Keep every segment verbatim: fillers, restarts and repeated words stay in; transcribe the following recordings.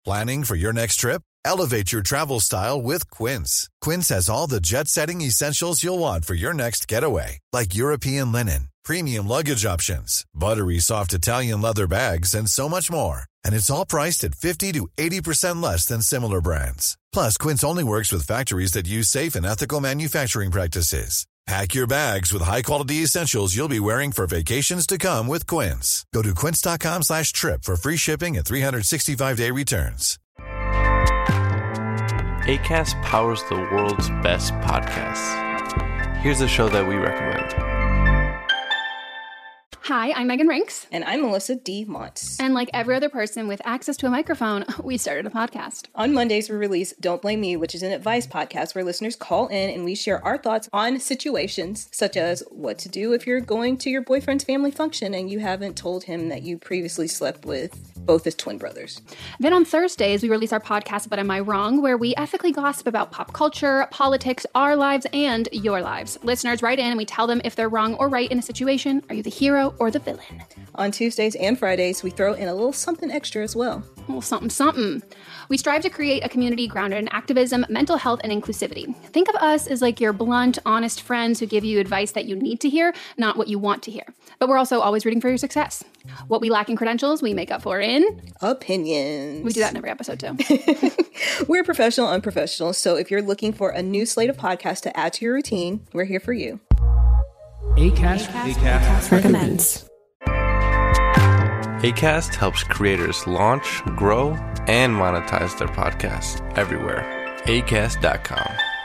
Planning for your next trip? Elevate your travel style with Quince. Quince has all the jet-setting essentials you'll want for your next getaway, like European linen, premium luggage options, buttery soft Italian leather bags, and so much more. And it's all priced at fifty to eighty percent less than similar brands. Plus, Quince only works with factories that use safe and ethical manufacturing practices. Pack your bags with high-quality essentials you'll be wearing for vacations to come with Quince. Go to quince.com slash trip for free shipping and three sixty-five day returns. Acast powers the world's best podcasts. Here's a show that we recommend. Hi, I'm Megan Rinks. And I'm Melissa D. Montz. And like every other person with access to a microphone, we started a podcast. On Mondays, we release Don't Blame Me, which is an advice podcast where listeners call in and we share our thoughts on situations such as what to do if you're going to your boyfriend's family function and you haven't told him that you previously slept with both his twin brothers. Then on Thursdays, we release our podcast, But Am I Wrong?, where we ethically gossip about pop culture, politics, our lives, and your lives. Listeners write in and we tell them if they're wrong or right in a situation. Are you the hero or the villain? On Tuesdays and Fridays, we throw in a little something extra as well. A little something, something. We strive to create a community grounded in activism, mental health, and inclusivity. Think of us as like your blunt, honest friends who give you advice that you need to hear, not what you want to hear. But we're also always rooting for your success. What we lack in credentials, we make up for in... opinions. We do that in every episode, too. We're professional, unprofessional, so if you're looking for a new slate of podcasts to add to your routine, we're here for you. Acast, Acast, Acast recommends. Acast helps creators launch, grow, and monetize their podcasts everywhere. acast dot com.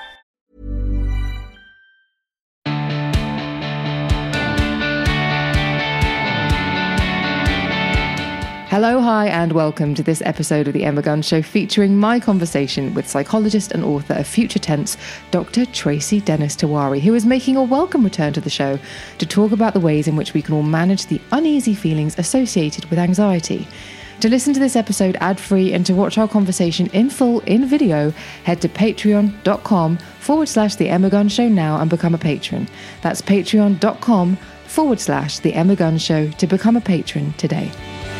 Hello, hi, and welcome to this episode of The Emma Guns Show, featuring my conversation with psychologist and author of Future Tense, Doctor Tracy Dennis-Tewari, who is making a welcome return to the show to talk about the ways in which we can all manage the uneasy feelings associated with anxiety. To listen to this episode ad-free and to watch our conversation in full in video, head to patreon.com forward slash The Emma Guns Show now and become a patron. That's patreon.com forward slash The Emma Guns Show to become a patron today.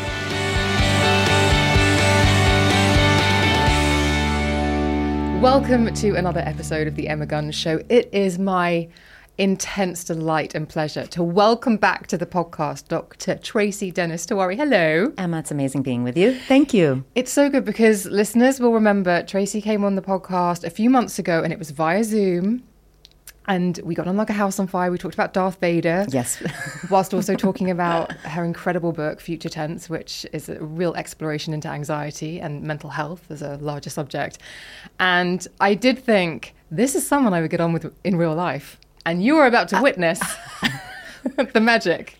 Welcome to another episode of The Emma Guns Show. It is my intense delight and pleasure to welcome back to the podcast Doctor Tracy Dennis-Tewari. Hello. Emma, it's amazing being with you. Thank you. It's so good because listeners will remember Tracy came on the podcast a few months ago and it was via Zoom. And we got on like a house on fire. We talked about Darth Vader. Yes. Whilst also talking about her incredible book, Future Tense, which is a real exploration into anxiety and mental health as a larger subject. And I did think, this is someone I would get on with in real life. And you are about to witness the magic.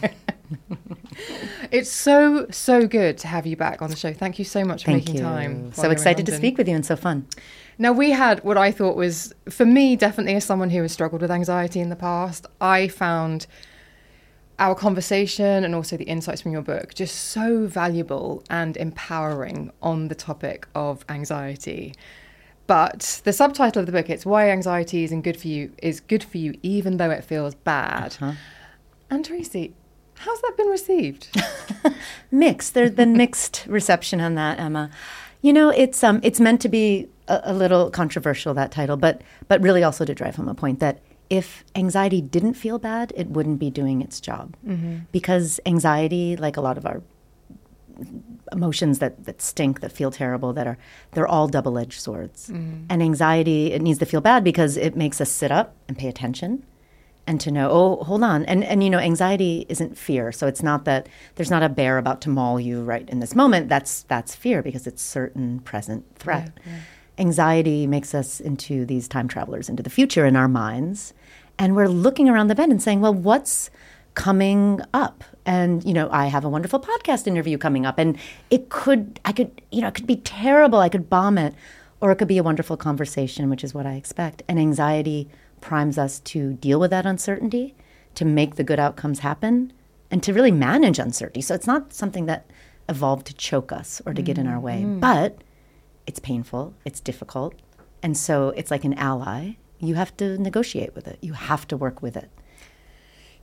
It's so, so good to have you back on the show. Thank you so much for Thank making you. time. So excited to speak with you and so fun. Now, we had what I thought was, for me, definitely as someone who has struggled with anxiety in the past, I found our conversation and also the insights from your book just so valuable and empowering on the topic of anxiety. But the subtitle of the book, it's Why Anxiety Isn't Good for You, is good for you even though it feels bad. Uh-huh. And Tracy, how's that been received? Mixed. There's been mixed reception on that, Emma. You know, it's um, it's meant to be a, a little controversial, that title, but but really also to drive home a point that if anxiety didn't feel bad, it wouldn't be doing its job. Mm-hmm. Because anxiety, like a lot of our emotions that, that stink, that feel terrible, that are, they're all double-edged swords. Mm-hmm. And anxiety, it needs to feel bad because it makes us sit up and pay attention and to know, oh, hold on. And, and you know, anxiety isn't fear. So it's not that there's not a bear about to maul you right in this moment. That's that's fear because it's certain present threat. Yeah, yeah. Anxiety makes us into these time travelers into the future in our minds. And we're looking around the bend and saying, well, what's coming up? And, you know, I have a wonderful podcast interview coming up. And it could, I could, you know, it could be terrible. I could bomb it. Or it could be a wonderful conversation, which is what I expect. And anxiety primes us to deal with that uncertainty, to make the good outcomes happen, and to really manage uncertainty. So it's not something that evolved to choke us or to mm-hmm. get in our way. Mm-hmm. But it's painful, it's difficult, and so it's like an ally. You have to negotiate with it. You have to work with it.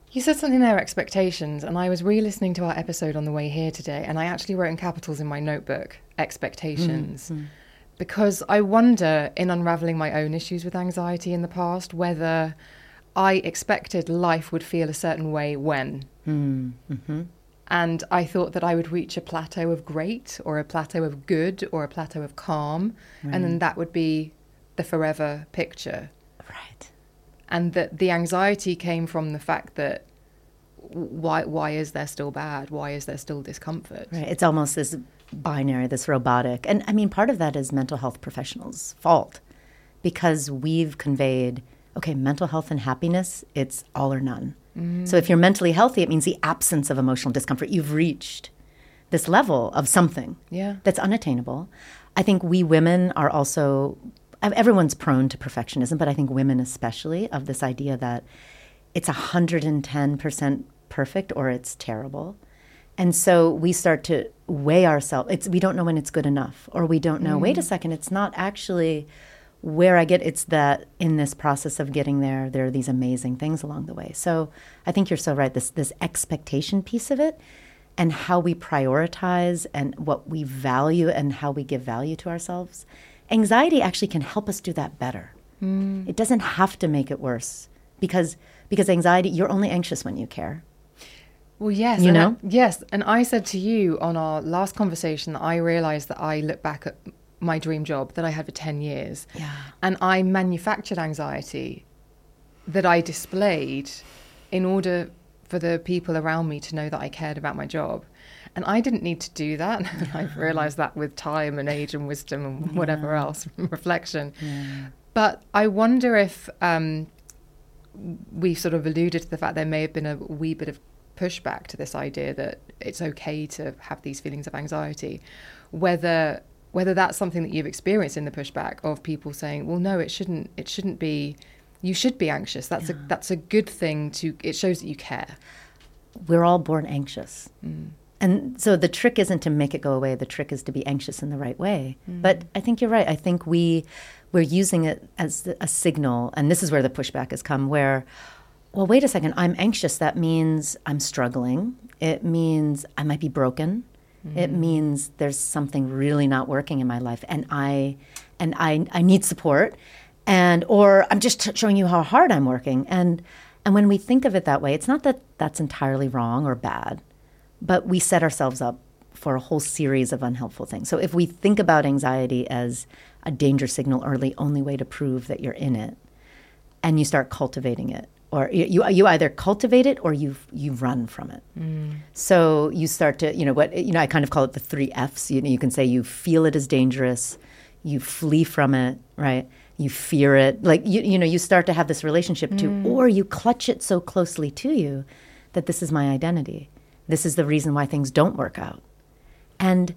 You said something there, expectations, and I was re-listening to our episode on the way here today, and I actually wrote in capitals in my notebook, expectations, mm-hmm. because I wonder, in unraveling my own issues with anxiety in the past, whether I expected life would feel a certain way when. Mm-hmm. And I thought that I would reach a plateau of great, or a plateau of good, or a plateau of calm, right. and then that would be the forever picture. Right. And that the anxiety came from the fact that why why is there still bad? Why is there still discomfort? Right. It's almost this binary, this robotic. And I mean, part of that is mental health professionals' fault, because we've conveyed, okay, mental health and happiness, it's all or none. Mm. So if you're mentally healthy, it means the absence of emotional discomfort. You've reached this level of something yeah. that's unattainable. I think we women are also... Everyone's prone to perfectionism, but I think women especially, of this idea that it's one hundred ten percent perfect or it's terrible. And so we start to weigh ourselves. It's, we don't know when it's good enough, or we don't know, mm. wait a second, it's not actually where I get, it's that in this process of getting there, there are these amazing things along the way. So I think you're so right, this this expectation piece of it, and how we prioritize and what we value and how we give value to ourselves. Anxiety actually can help us do that better. Mm. It doesn't have to make it worse, because because anxiety, you're only anxious when you care. Well, yes. You know? I, yes. And I said to you on our last conversation that I realized that I look back at my dream job that I had for ten years. Yeah. And I manufactured anxiety that I displayed in order for the people around me to know that I cared about my job. And I didn't need to do that. I've realized that with time and age and wisdom and whatever yeah. else, reflection. Yeah. But I wonder if um, we sort of alluded to the fact there may have been a wee bit of pushback to this idea that it's okay to have these feelings of anxiety, whether whether that's something that you've experienced in the pushback of people saying, well, no, it shouldn't, it shouldn't be, you should be anxious. That's yeah. a that's a good thing to, it shows that you care. We're all born anxious. Mm. And so the trick isn't to make it go away. The trick is to be anxious in the right way. Mm. But I think you're right. I think we, we're using it as a signal. And this is where the pushback has come, where, well, wait a second, I'm anxious. That means I'm struggling. It means I might be broken. Mm. It means there's something really not working in my life. And I and I, I need support. And or I'm just t- showing you how hard I'm working. And and when we think of it that way, it's not that that's entirely wrong or bad. But we set ourselves up for a whole series of unhelpful things. So if we think about anxiety as a danger signal or the only way to prove that you're in it, and you start cultivating it, or you you either cultivate it or you you run from it. Mm. So you start to, you know, what you know, I kind of call it the three Fs. You know, you can say you feel it as dangerous, you flee from it, right? You fear it, like you you know, you start to have this relationship to, mm. or you clutch it so closely to you that this is my identity. This is the reason why things don't work out. And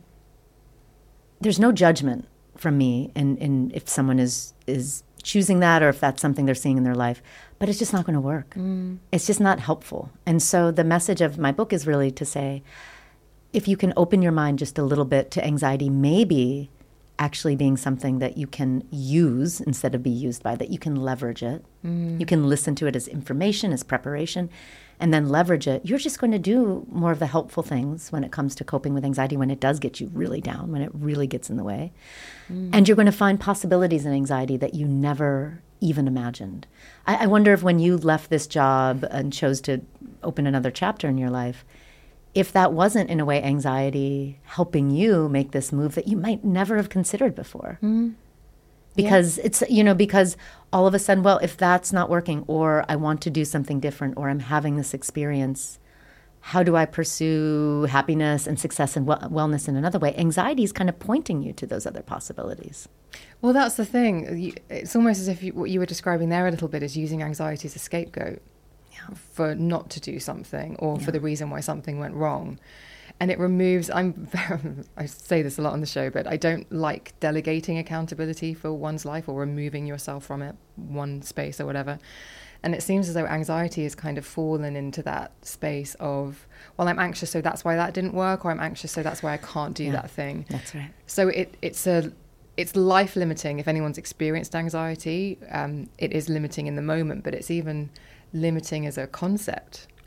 there's no judgment from me in, in if someone is is choosing that or if that's something they're seeing in their life. But it's just not going to work. Mm. It's just not helpful. And so the message of my book is really to say, if you can open your mind just a little bit to anxiety, maybe actually being something that you can use instead of be used by, that you can leverage it. Mm. You can listen to it as information, as preparation, and then leverage it. You're just going to do more of the helpful things when it comes to coping with anxiety, when it does get you really down, when it really gets in the way. Mm. And you're going to find possibilities in anxiety that you never even imagined. I, I wonder if when you left this job and chose to open another chapter in your life, if that wasn't, in a way, anxiety helping you make this move that you might never have considered before. Mm. Because yeah. it's, you know, because all of a sudden, well, if that's not working, or I want to do something different, or I'm having this experience, how do I pursue happiness and success and well- wellness in another way? Anxiety is kind of pointing you to those other possibilities. Well, that's the thing. It's almost as if you, what you were describing there a little bit is using anxiety as a scapegoat. For not to do something, or yeah. for the reason why something went wrong. And it removes, I'm very, I say this a lot on the show, but I don't like delegating accountability for one's life or removing yourself from it, one space or whatever. And it seems as though anxiety has kind of fallen into that space of, well, I'm anxious, so that's why that didn't work, or I'm anxious, so that's why I can't do yeah, that thing. That's right. So it, it's a, it's life limiting. If anyone's experienced anxiety, um, it is limiting in the moment, but it's even limiting as a concept.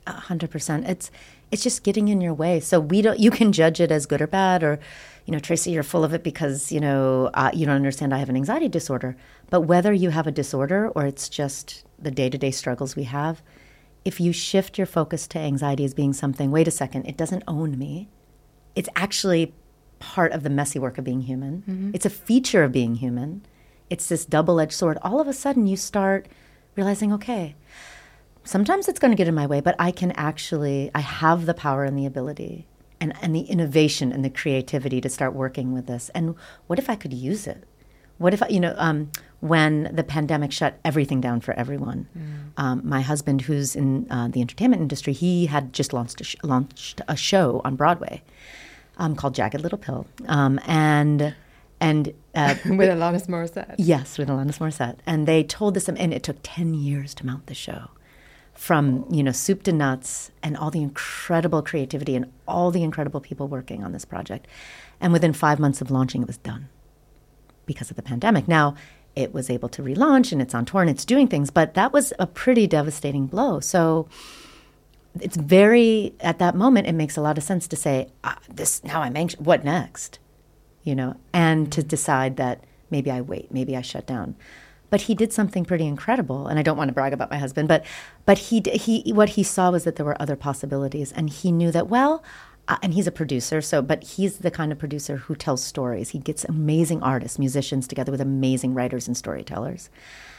A hundred percent. It's it's just getting in your way. So we don't. You can judge it as good or bad, or, you know, Tracy, you're full of it because you know uh, you don't understand. I have an anxiety disorder. But whether you have a disorder or it's just the day-to-day struggles we have, if you shift your focus to anxiety as being something, wait a second, it doesn't own me. It's actually part of the messy work of being human. Mm-hmm. It's a feature of being human. It's this double-edged sword. All of a sudden, you start realizing, okay, sometimes it's going to get in my way, but I can actually, I have the power and the ability and, and the innovation and the creativity to start working with this. And what if I could use it? What if, I, you know, um, when the pandemic shut everything down for everyone, mm. um, my husband, who's in uh, the entertainment industry, he had just launched a, sh- launched a show on Broadway um, called Jagged Little Pill. Um, and and uh, with Alanis Morissette. Yes, with Alanis Morissette. And they told us, and it took ten years to mount the show. From, you know, soup to nuts and all the incredible creativity and all the incredible people working on this project. And within five months of launching, it was done because of the pandemic. Now, it was able to relaunch and it's on tour and it's doing things, but that was a pretty devastating blow. So it's very, at that moment, it makes a lot of sense to say, ah, this, now I'm anxious, what next? You know, and to decide that maybe I wait, maybe I shut down. But he did something pretty incredible, and I don't want to brag about my husband, but but he he what he saw was that there were other possibilities, and he knew that, well, uh, and he's a producer, so but he's the kind of producer who tells stories. He gets amazing artists, musicians together with amazing writers and storytellers.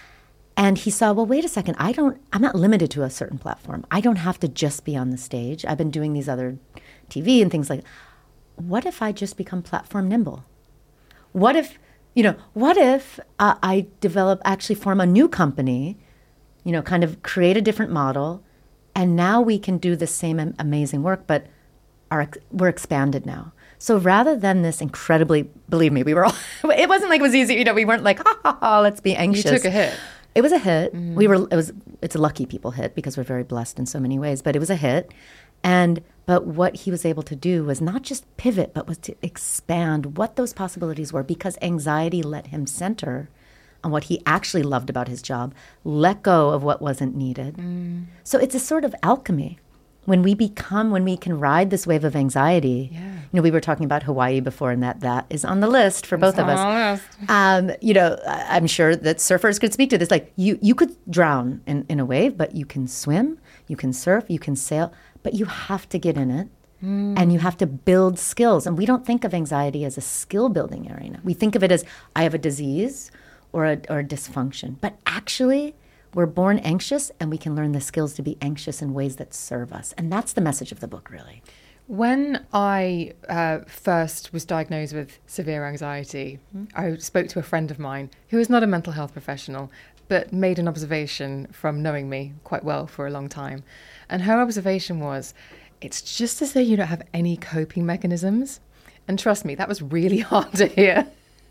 And he saw, well, wait a second, I don't, I'm not limited to a certain platform. I don't have to just be on the stage. I've been doing these other T V and things like that. What if I just become platform nimble? What if... You know, what if uh, I develop, actually form a new company, you know, kind of create a different model, and now we can do the same am- amazing work, but are we're expanded now. So rather than this incredibly, believe me, we were all, it wasn't like it was easy, you know, we weren't like, ha, ha, ha, let's be anxious. You took a hit. It was a hit. Mm. We were, it was, it's a lucky people hit because we're very blessed in so many ways, but it was a hit. And, but what he was able to do was not just pivot, but was to expand what those possibilities were, because anxiety let him center on what he actually loved about his job, let go of what wasn't needed. Mm. So it's a sort of alchemy. When we become, when we can ride this wave of anxiety, yeah. you know, we were talking about Hawaii before, and that that is on the list for both of us. Um, you know, I'm sure that surfers could speak to this. Like, you, you could drown in, in a wave, but you can swim, you can surf, you can sail, but you have to get in it, mm. and you have to build skills. And we don't think of anxiety as a skill-building arena. We think of it as, I have a disease or a, or a dysfunction. But actually, we're born anxious, and we can learn the skills to be anxious in ways that serve us. And that's the message of the book, really. When I uh, first was diagnosed with severe anxiety, mm-hmm. I spoke to a friend of mine who is not a mental health professional, but made an observation from knowing me quite well for a long time. And her observation was, it's just as though you don't have any coping mechanisms. And trust me, that was really hard to hear.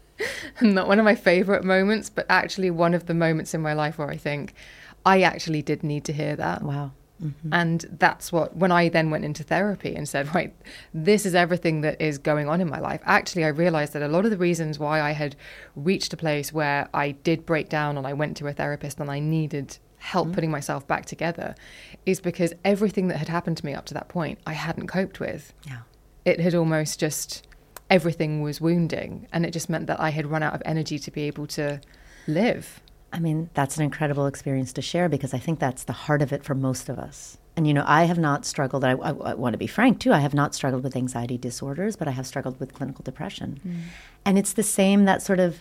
Not one of my favorite moments, but actually one of the moments in my life where I think I actually did need to hear that. Wow. Mm-hmm. And that's what, when I then went into therapy and said, right, this is everything that is going on in my life. Actually, I realized that a lot of the reasons why I had reached a place where I did break down and I went to a therapist and I needed help mm-hmm. putting myself back together is because everything that had happened to me up to that point, I hadn't coped with. Yeah. It had almost just, everything was wounding, and it just meant that I had run out of energy to be able to live. I mean, that's an incredible experience to share, because I think that's the heart of it for most of us. And, you know, I have not struggled, I, I, I want to be frank too, I have not struggled with anxiety disorders, but I have struggled with clinical depression. Mm. And it's the same, that sort of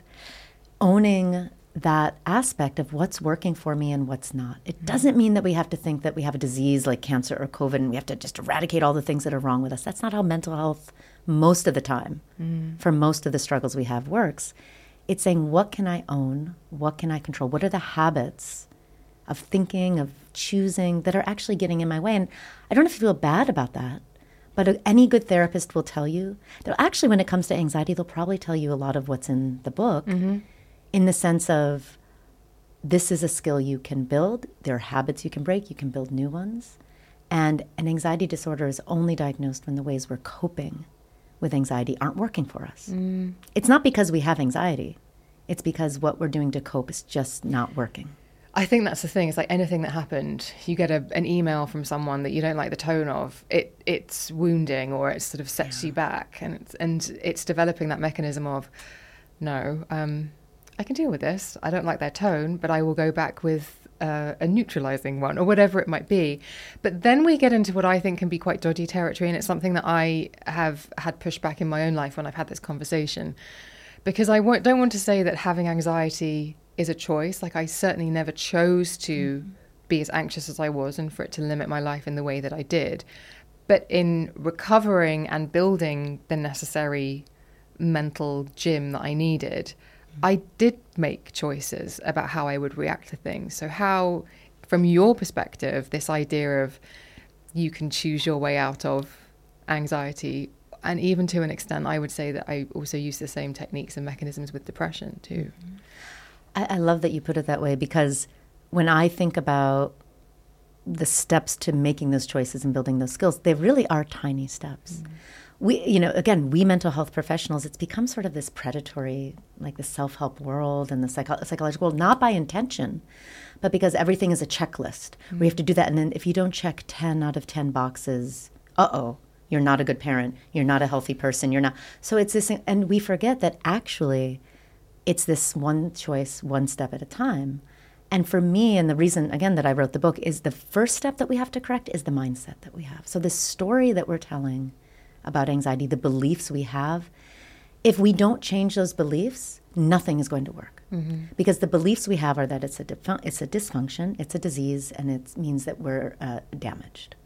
owning that aspect of what's working for me and what's not. It mm. doesn't mean that we have to think that we have a disease like cancer or COVID and we have to just eradicate all the things that are wrong with us. That's not how mental health most of the time, mm. for most of the struggles we have, works. It's saying, what can I own? What can I control? What are the habits of thinking, of choosing that are actually getting in my way? And I don't have to feel bad about that. But any good therapist will tell you, they'll actually, when it comes to anxiety, they'll probably tell you a lot of what's in the book, mm-hmm. in the sense of, this is a skill you can build. There are habits you can break. You can build new ones. And an anxiety disorder is only diagnosed when the ways we're coping with anxiety aren't working for us. Mm. It's not because we have anxiety. It's because what we're doing to cope is just not working. I think that's the thing. It's like anything that happened, you get a, an email from someone that you don't like the tone of, it it's wounding, or it sort of sets yeah. you back. And it's, and it's developing that mechanism of, no, um, I can deal with this. I don't like their tone, but I will go back with uh, a neutralizing one, or whatever it might be. But then we get into what I think can be quite dodgy territory. And it's something that I have had pushback in my own life when I've had this conversation. Because I w- don't want to say that having anxiety is a choice. Like, I certainly never chose to mm-hmm. be as anxious as I was and for it to limit my life in the way that I did. But in recovering and building the necessary mental gym that I needed, mm-hmm. I did make choices about how I would react to things. So how, from your perspective, this idea of you can choose your way out of anxiety, and even to an extent, I would say that I also use the same techniques and mechanisms with depression too. Mm-hmm. I love that you put it that way, because when I think about the steps to making those choices and building those skills, they really are tiny steps. Mm. We, you know, again, we mental health professionals, it's become sort of this predatory, like the self-help world and the psycho- psychological world, not by intention, but because everything is a checklist. Mm. We have to do that. And then if you don't check ten out of ten boxes, uh-oh, you're not a good parent. You're not a healthy person. You're not. So it's this, and we forget that actually it's this one choice, one step at a time. And for me, and the reason, again, that I wrote the book is the first step that we have to correct is the mindset that we have. So the story that we're telling about anxiety, the beliefs we have, if we don't change those beliefs, nothing is going to work. Mm-hmm. Because the beliefs we have are that it's a, dif- it's a dysfunction, it's a disease, and it means that we're uh, damaged.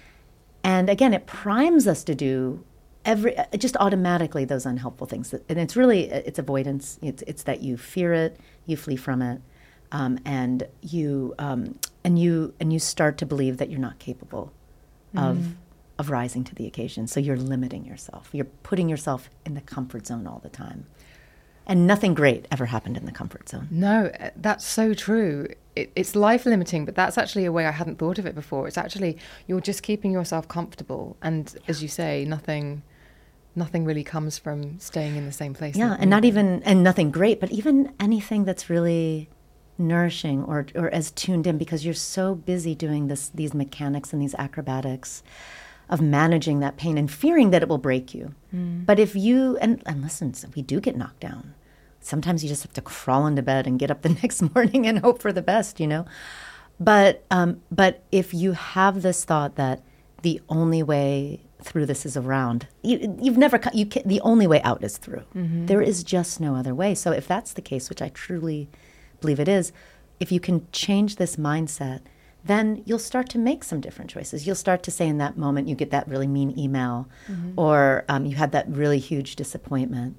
And again, it primes us to do Every just automatically those unhelpful things, and it's really it's avoidance. It's it's that you fear it, you flee from it, um, and you um, and you and you start to believe that you're not capable mm. of of rising to the occasion. So you're limiting yourself. You're putting yourself in the comfort zone all the time, and nothing great ever happened in the comfort zone. No, that's so true. It, it's life limiting, but that's actually a way I hadn't thought of it before. It's actually you're just keeping yourself comfortable, and yeah. as you say, nothing. Nothing really comes from staying in the same place. Yeah, and not even, and nothing great, but even anything that's really nourishing or or as tuned in, because you're so busy doing this, these mechanics and these acrobatics of managing that pain and fearing that it will break you. Mm. But if you, and, and listen, we do get knocked down. Sometimes you just have to crawl into bed and get up the next morning and hope for the best, you know? But um, but if you have this thought that the only way through this is around, you, you've never, you can, the only way out is through. Mm-hmm. There is just no other way. So if that's the case, which I truly believe it is, if you can change this mindset, then you'll start to make some different choices. You'll start to say in that moment, you get that really mean email, mm-hmm. or um, you had that really huge disappointment.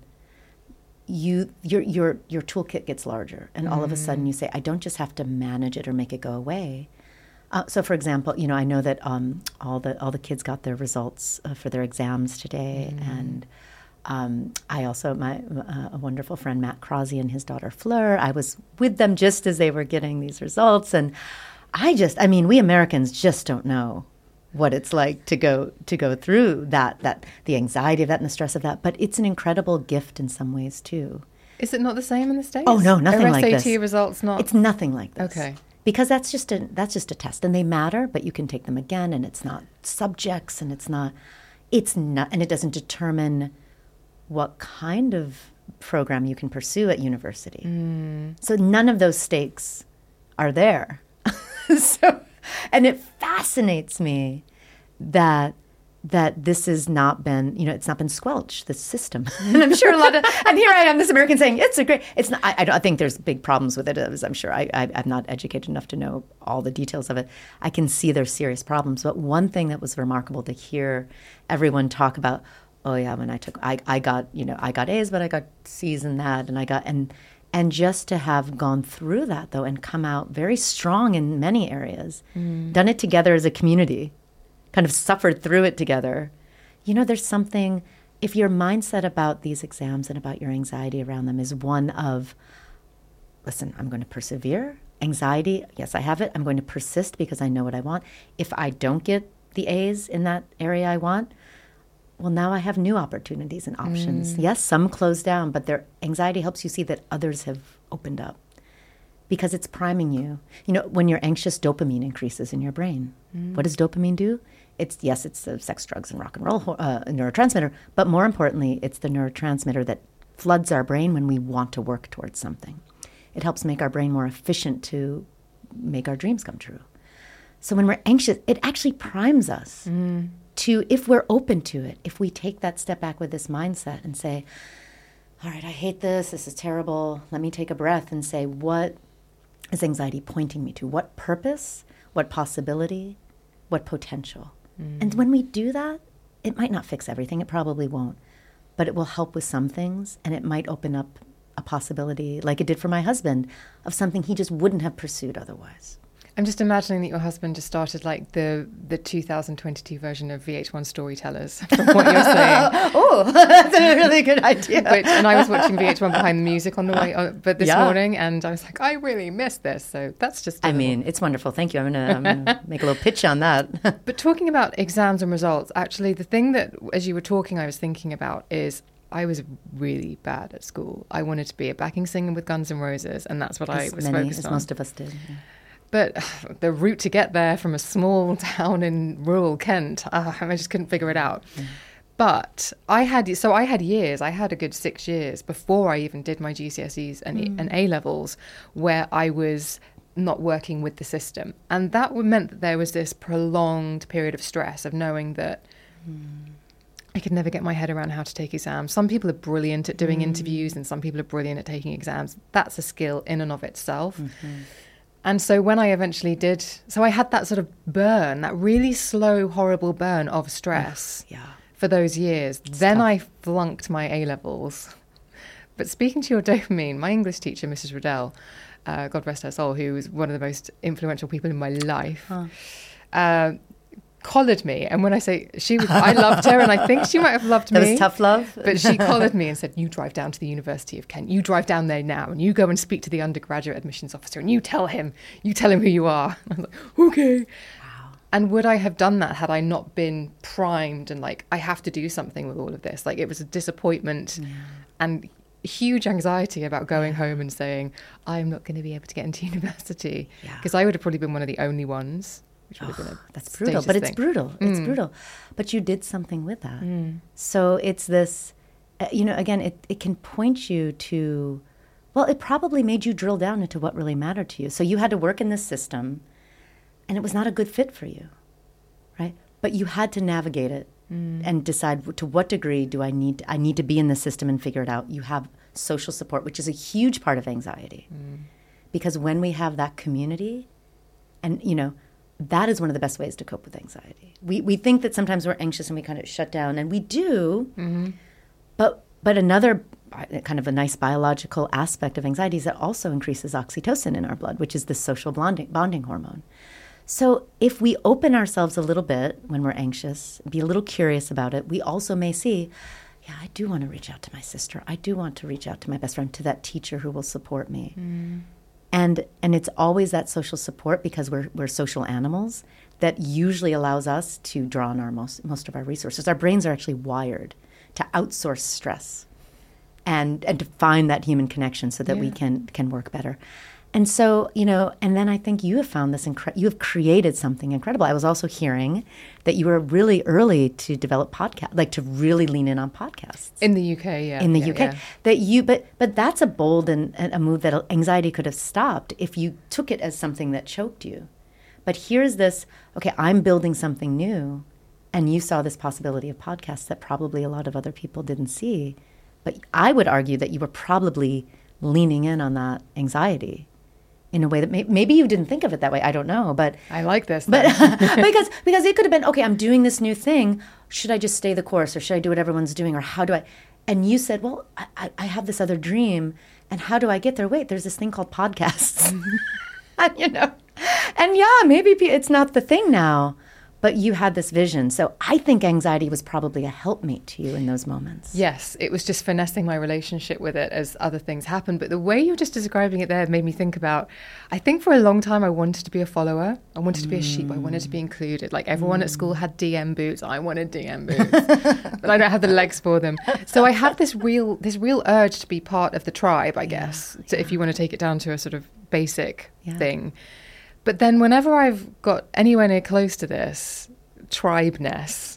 You, your, your, your toolkit gets larger, and mm-hmm. all of a sudden you say, I don't just have to manage it or make it go away. Uh, so, for example, you know, I know that um, all the all the kids got their results uh, for their exams today, mm. and um, I also my uh, a wonderful friend Matt Crosby and his daughter Fleur. I was with them just as they were getting these results, and I just, I mean, we Americans just don't know what it's like to go to go through that that the anxiety of that and the stress of that. But it's an incredible gift in some ways too. Is it not the same in the States? Oh no, nothing Are like this. S A T results not. It's nothing like this. Okay. Because that's just a that's just a test, and they matter, but you can take them again, and it's not subjects, and it's not, it's not, and it doesn't determine what kind of program you can pursue at university. Mm. So none of those stakes are there. So, and it fascinates me that that this has not been, you know, it's not been squelched, this system. And I'm sure a lot of, and here I am, this American saying, it's a great, it's not, I, I, don't, I think there's big problems with it, as I'm sure. I, I, I'm not educated enough to know all the details of it. I can see there's serious problems. But one thing that was remarkable to hear everyone talk about, oh yeah, when I took, I, I got, you know, I got A's, but I got C's in that, and I got, and and just to have gone through that, though, and come out very strong in many areas, mm. done it together as a community, kind of suffered through it together. You know, there's something, if your mindset about these exams and about your anxiety around them is one of, listen, I'm going to persevere. Anxiety, yes, I have it. I'm going to persist because I know what I want. If I don't get the A's in that area I want, well, now I have new opportunities and options. Mm. Yes, some close down, but their anxiety helps you see that others have opened up. because it's priming you. You know, when you're anxious, dopamine increases in your brain. Mm. What does dopamine do? It's, yes, it's the sex, drugs, and rock and roll uh, neurotransmitter, but more importantly, it's the neurotransmitter that floods our brain when we want to work towards something. It helps make our brain more efficient to make our dreams come true. So when we're anxious, it actually primes us mm. to, if we're open to it, if we take that step back with this mindset and say, all right, I hate this, this is terrible, let me take a breath and say, what is anxiety pointing me to? What purpose? What possibility? What potential? Mm. And when we do that, it might not fix everything, it probably won't, but it will help with some things, and it might open up a possibility, like it did for my husband, of something he just wouldn't have pursued otherwise. I'm just imagining that your husband just started like the the two thousand twenty-two version of V H one Storytellers, from what you're saying. Oh, that's a really good idea. Which, and I was watching V H one Behind the Music on the way, uh, but this yeah. morning, and I was like, I really missed this. So that's just. I mean, it's wonderful. Thank you. I'm gonna, I'm gonna make a little pitch on that. But talking about exams and results, actually, the thing that, as you were talking, I was thinking about is, I was really bad at school. I wanted to be a backing singer with Guns N' Roses, and that's what as I was many, focused as on. Most of us did. Yeah. But the route to get there from a small town in rural Kent, uh, I just couldn't figure it out. Mm. But I had, so I had years, I had a good six years before I even did my G C S Es and, mm. and A-levels, where I was not working with the system. And that meant that there was this prolonged period of stress of knowing that mm. I could never get my head around how to take exams. Some people are brilliant at doing mm. interviews, and some people are brilliant at taking exams. That's a skill in and of itself. Mm-hmm. And so when I eventually did, so I had that sort of burn, that really slow, horrible burn of stress yeah. for those years. It's then tough. I flunked my A-levels. But speaking to your dopamine, my English teacher, Missus Riddell, uh, God rest her soul, who was one of the most influential people in my life, huh. uh, collared me. And when I say she was, I loved her, and I think she might have loved that me. That was tough love. But she collared me and said, you drive down to the University of Kent. You drive down there now, and you go and speak to the undergraduate admissions officer, and you tell him, you tell him who you are. I was like, okay. Wow. And would I have done that had I not been primed and like, I have to do something with all of this? Like, it was a disappointment yeah. and huge anxiety about going home and saying, I'm not going to be able to get into university. Because yeah. I would have probably been one of the only ones. Which would have been a that's brutal, but thing. It's brutal. Mm. It's brutal. But you did something with that. Mm. So it's this, uh, you know, again, it, it can point you to, well, it probably made you drill down into what really mattered to you. So you had to work in this system, and it was not a good fit for you, right? But you had to navigate it mm. and decide to what degree do I need, I need to be in the system and figure it out. You have social support, which is a huge part of anxiety. Mm. Because when we have that community, and, you know, that is one of the best ways to cope with anxiety. We we think that sometimes we're anxious and we kind of shut down, and we do. Mm-hmm. But but another kind of a nice biological aspect of anxiety is it also increases oxytocin in our blood, which is the social bonding, bonding hormone. So if we open ourselves a little bit when we're anxious, be a little curious about it, we also may see, yeah, I do want to reach out to my sister. I do want to reach out to my best friend, to that teacher who will support me. Mm. And and it's always that social support, because we're we're social animals, that usually allows us to draw on our most most of our resources. Our brains are actually wired to outsource stress and and to find that human connection so that yeah. we can can work better. And so, you know, and then I think you have found this, incre- you have created something incredible. I was also hearing that you were really early to develop podcast, like to really lean in on podcasts. In the U K, yeah. In the yeah, U K. Yeah. That you, but but that's a bold and, and a move that anxiety could have stopped if you took it as something that choked you. But here's this, okay, I'm building something new, and you saw this possibility of podcasts that probably a lot of other people didn't see. But I would argue that you were probably leaning in on that anxiety in a way that may, maybe you didn't think of it that way. I don't know, but I like this. But because because it could have been, okay, I'm doing this new thing. Should I just stay the course, or should I do what everyone's doing, or how do I? And you said, well, I, I have this other dream, and how do I get there? Wait, there's this thing called podcasts, and, you know, and yeah, maybe it's not the thing now, but you had this vision. So I think anxiety was probably a helpmate to you in those moments. Yes, it was just finessing my relationship with it as other things happened. But the way you were just describing it there made me think about, I think for a long time I wanted to be a follower. I wanted to be a sheep. I wanted to be included. Like everyone mm. at school had D M boots. I wanted D M boots, but I don't have the legs for them. So I had this real, this real urge to be part of the tribe, I guess, yeah, so yeah. if you want to take it down to a sort of basic yeah. thing. But then whenever I've got anywhere near close to this tribeness,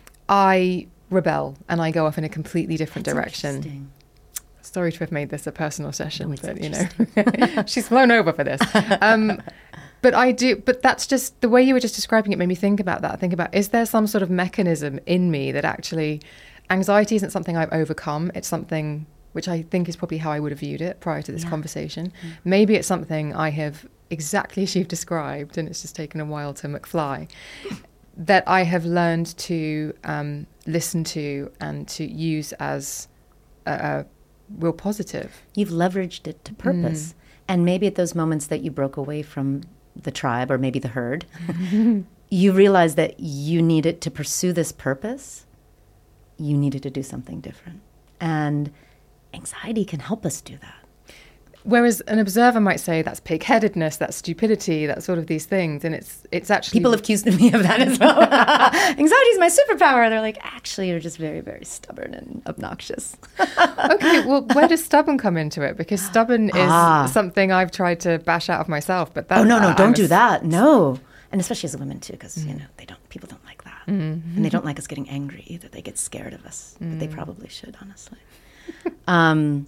I rebel and I go off in a completely different That's direction. Sorry to have made this a personal session, no, but you know, she's flown over for this. Um, but I do, but that's just the way you were just describing it made me think about that. Think about, is there some sort of mechanism in me that actually, anxiety isn't something I've overcome. It's something which I think is probably how I would have viewed it prior to this yeah. conversation. Mm. Maybe it's something I have exactly as you've described, and it's just taken a while to McFly, that I have learned to um, listen to and to use as a, a real positive. You've leveraged it to purpose. Mm. And maybe at those moments that you broke away from the tribe or maybe the herd, you realized that you needed to pursue this purpose. You needed to do something different. And anxiety can help us do that. Whereas an observer might say that's pig-headedness, that's stupidity, that's sort of these things, and it's it's actually... People have accused me of that as well. Anxiety is my superpower. They're like, actually, you're just very, very stubborn and obnoxious. Okay, well, where does stubborn come into it? Because stubborn is ah. something I've tried to bash out of myself, but that... Oh, no, no, uh, don't do that. No. And especially as a woman, too, because, mm. you know, they don't. People don't like that. Mm-hmm. And they don't like us getting angry either. They get scared of us. Mm. But they probably should, honestly. um...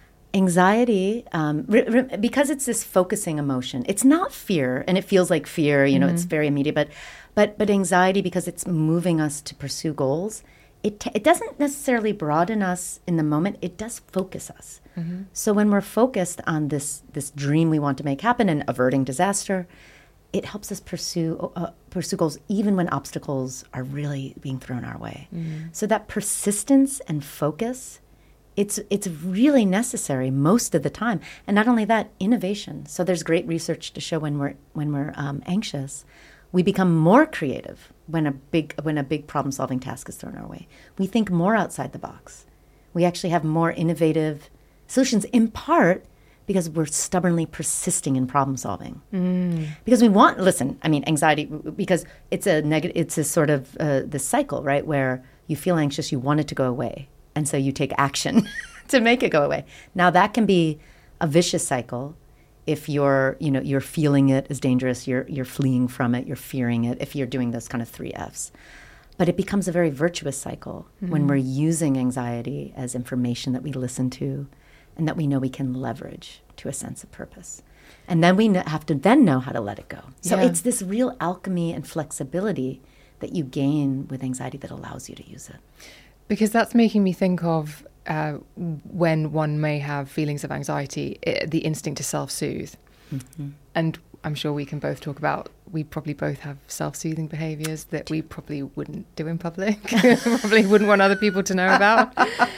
Anxiety, um, re- re- because it's this focusing emotion, it's not fear, and it feels like fear, you know, mm-hmm. it's very immediate, but, but, but anxiety, because it's moving us to pursue goals, it, t- it doesn't necessarily broaden us in the moment, it does focus us. Mm-hmm. So when we're focused on this, this dream we want to make happen and averting disaster, it helps us pursue, uh, pursue goals even when obstacles are really being thrown our way. Mm-hmm. So that persistence and focus, It's it's really necessary most of the time, and not only that, innovation. So there's great research to show when we're when we're um, anxious, we become more creative when a big when a big problem solving task is thrown our way. We think more outside the box. We actually have more innovative solutions, in part because we're stubbornly persisting in problem solving. Mm. Because we want listen. I mean, anxiety because it's a negative. It's a sort of uh, this cycle, right, where you feel anxious, you want it to go away. And so you take action to make it go away. Now that can be a vicious cycle if you're, you know, you're feeling it as dangerous, you're you're fleeing from it, you're fearing it, if you're doing those kind of three F's. But it becomes a very virtuous cycle mm-hmm. when we're using anxiety as information that we listen to and that we know we can leverage to a sense of purpose. And then we kn- have to then know how to let it go. So yeah. it's this real alchemy and flexibility that you gain with anxiety that allows you to use it. Because that's making me think of uh, when one may have feelings of anxiety, it, the instinct to self-soothe. Mm-hmm. And I'm sure we can both talk about, we probably both have self-soothing behaviours that we probably wouldn't do in public, probably wouldn't want other people to know about.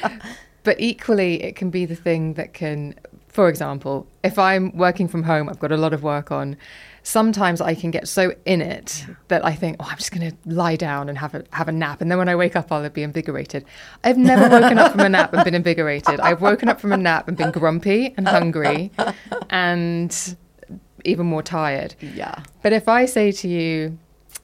But equally, it can be the thing that can, for example, if I'm working from home, I've got a lot of work on, sometimes I can get so in it yeah. that I think, oh, I'm just going to lie down and have a have a nap. And then when I wake up, I'll be invigorated. I've never woken up from a nap and been invigorated. I've woken up from a nap and been grumpy and hungry and even more tired. Yeah. But if I say to you,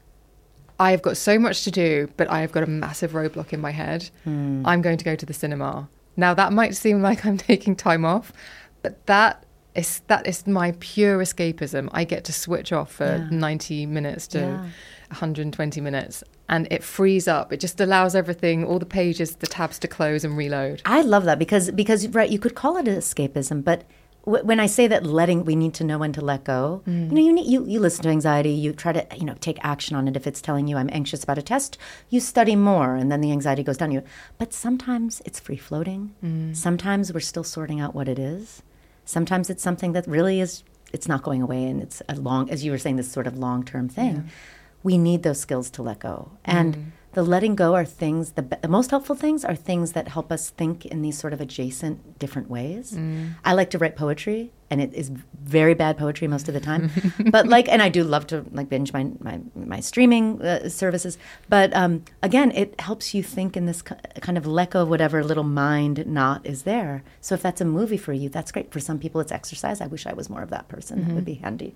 I've got so much to do, but I've got a massive roadblock in my head. Mm. I'm going to go to the cinema. Now, that might seem like I'm taking time off, but that is that is my pure escapism. I get to switch off for yeah. ninety minutes to yeah. one hundred twenty minutes, and it frees up. It just allows everything, all the pages, the tabs to close and reload. I love that because, because right, you could call it escapism, but when I say that letting, we need to know when to let go. Mm. You know, you, need, you you listen to anxiety. You try to, you know, take action on it. If it's telling you I'm anxious about a test, you study more, and then the anxiety goes down. You, but sometimes it's free floating. Mm. Sometimes we're still sorting out what it is. Sometimes it's something that really is. It's not going away, and it's a long, as you were saying, this sort of long term thing. Yeah. We need those skills to let go, and mm. the letting go are things. The, the most helpful things are things that help us think in these sort of adjacent, different ways. Mm. I like to write poetry, and it is very bad poetry most of the time. But like, and I do love to like binge my my, my streaming uh, services. But um, again, it helps you think in this kind of lecco of whatever little mind knot is there. So if that's a movie for you, that's great. For some people, it's exercise. I wish I was more of that person. Mm-hmm. That would be handy.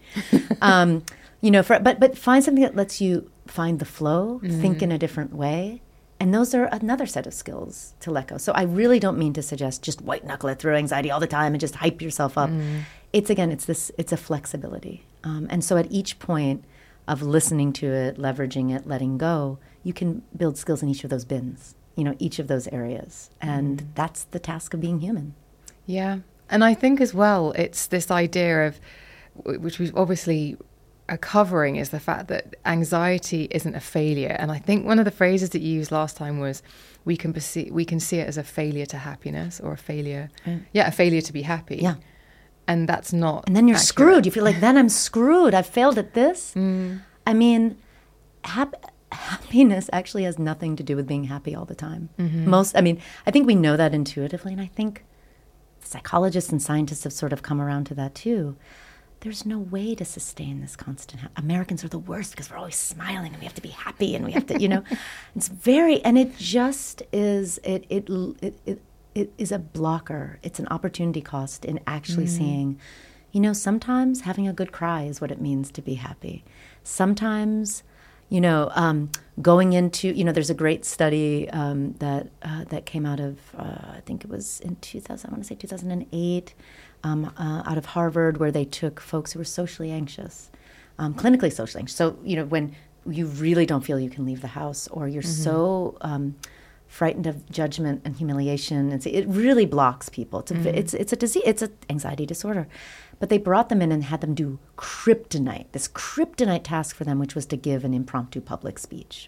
um, you know, for but but find something that lets you find the flow, mm-hmm. think in a different way. And those are another set of skills to let go. So I really don't mean to suggest just white knuckle it through anxiety all the time and just hype yourself up. Mm. It's, again, it's this, it's a flexibility. Um, and so at each point of listening to it, leveraging it, letting go, you can build skills in each of those bins, you know, each of those areas. And mm. that's the task of being human. Yeah. And I think as well, it's this idea of, which we've obviously are covering, is the fact that anxiety isn't a failure. And I think one of the phrases that you used last time was we can perceive, we can see it as a failure to happiness, or a failure, mm. yeah, a failure to be happy. Yeah. And that's not And then you're accurate. screwed. You feel like, then I'm screwed. I've failed at this. Mm. I mean, hap- happiness actually has nothing to do with being happy all the time. Mm-hmm. Most, I mean, I think we know that intuitively. And I think psychologists and scientists have sort of come around to that too. There's no way to sustain this constant. Ha- Americans are the worst because we're always smiling and we have to be happy and we have to, you know, it's very, and it just is, it, it, it, it, it is a blocker. It's an opportunity cost in actually mm. seeing, you know, sometimes having a good cry is what it means to be happy. Sometimes, you know, um, going into, you know, there's a great study um, that uh, that came out of, uh, I think it was in two thousand, I want to say two thousand eight, um, uh, out of Harvard, where they took folks who were socially anxious, um, clinically socially anxious. So, you know, when you really don't feel you can leave the house, or you're mm-hmm. so um, frightened of judgment and humiliation, and it really blocks people. It's a, mm-hmm. it's it's a disease. It's an anxiety disorder. But they brought them in and had them do kryptonite, this kryptonite task for them, which was to give an impromptu public speech.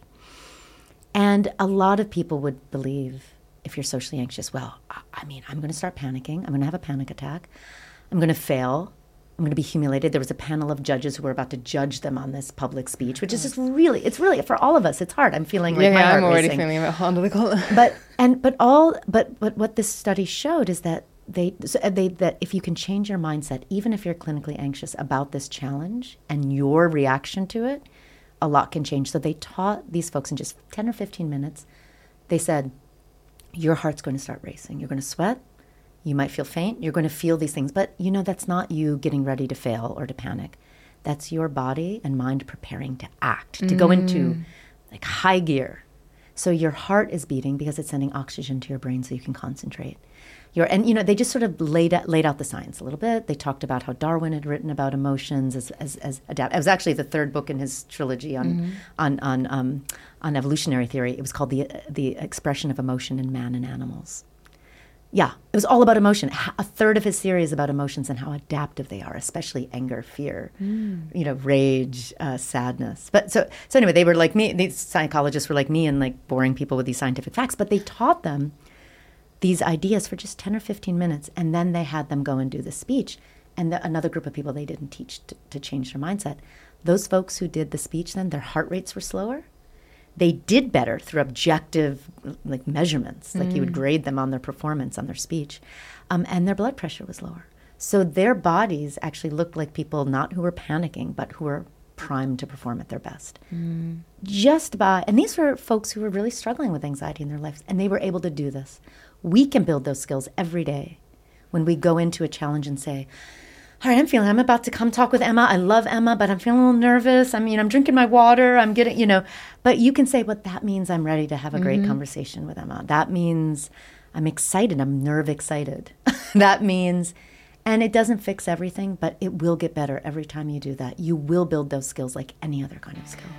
And a lot of people would believe, if you're socially anxious, well, I mean, I'm going to start panicking. I'm going to have a panic attack. I'm going to fail. I'm going to be humiliated. There was a panel of judges who were about to judge them on this public speech, which is just really, it's really, for all of us, it's hard. I'm feeling like yeah, my yeah, heart I'm already racing. feeling a bit under the collar. But, and, but all, but, but what this study showed is that They, so they that if you can change your mindset, even if you're clinically anxious about this challenge and your reaction to it, a lot can change. So they taught these folks in just ten or fifteen minutes, they said, your heart's going to start racing. You're going to sweat. You might feel faint. You're going to feel these things. But, you know, that's not you getting ready to fail or to panic. That's your body and mind preparing to act, to mm. go into like high gear. So your heart is beating because it's sending oxygen to your brain so you can concentrate. Your, and, you know, they just sort of laid out, laid out the science a little bit. They talked about how Darwin had written about emotions as as, as adapt. It was actually the third book in his trilogy on mm-hmm. on on um, on evolutionary theory. It was called the the expression of emotion in man and animals. Yeah, it was all about emotion. A third of his theory is about emotions and how adaptive they are, especially anger, fear, mm. you know, rage, uh, sadness. But so so anyway, they were like me. These psychologists were like me and like boring people with these scientific facts. But they taught them these ideas for just ten or fifteen minutes, and then they had them go and do the speech. And the, another group of people they didn't teach to, to change their mindset. Those folks who did the speech then, their heart rates were slower. They did better through objective like measurements, like mm. you would grade them on their performance, on their speech, um, and their blood pressure was lower. So their bodies actually looked like people not who were panicking, but who were primed to perform at their best. Mm. Just by, and these were folks who were really struggling with anxiety in their lives, and they were able to do this. We can build those skills every day when we go into a challenge and say, all right, I'm feeling, I'm about to come talk with Emma. I love Emma, but I'm feeling a little nervous. I mean, I'm drinking my water. I'm getting, you know, but you can say, well, that means I'm ready to have a great mm-hmm. conversation with Emma. That means I'm excited. I'm nerve excited. That means, and it doesn't fix everything, but it will get better every time you do that. You will build those skills like any other kind of skill.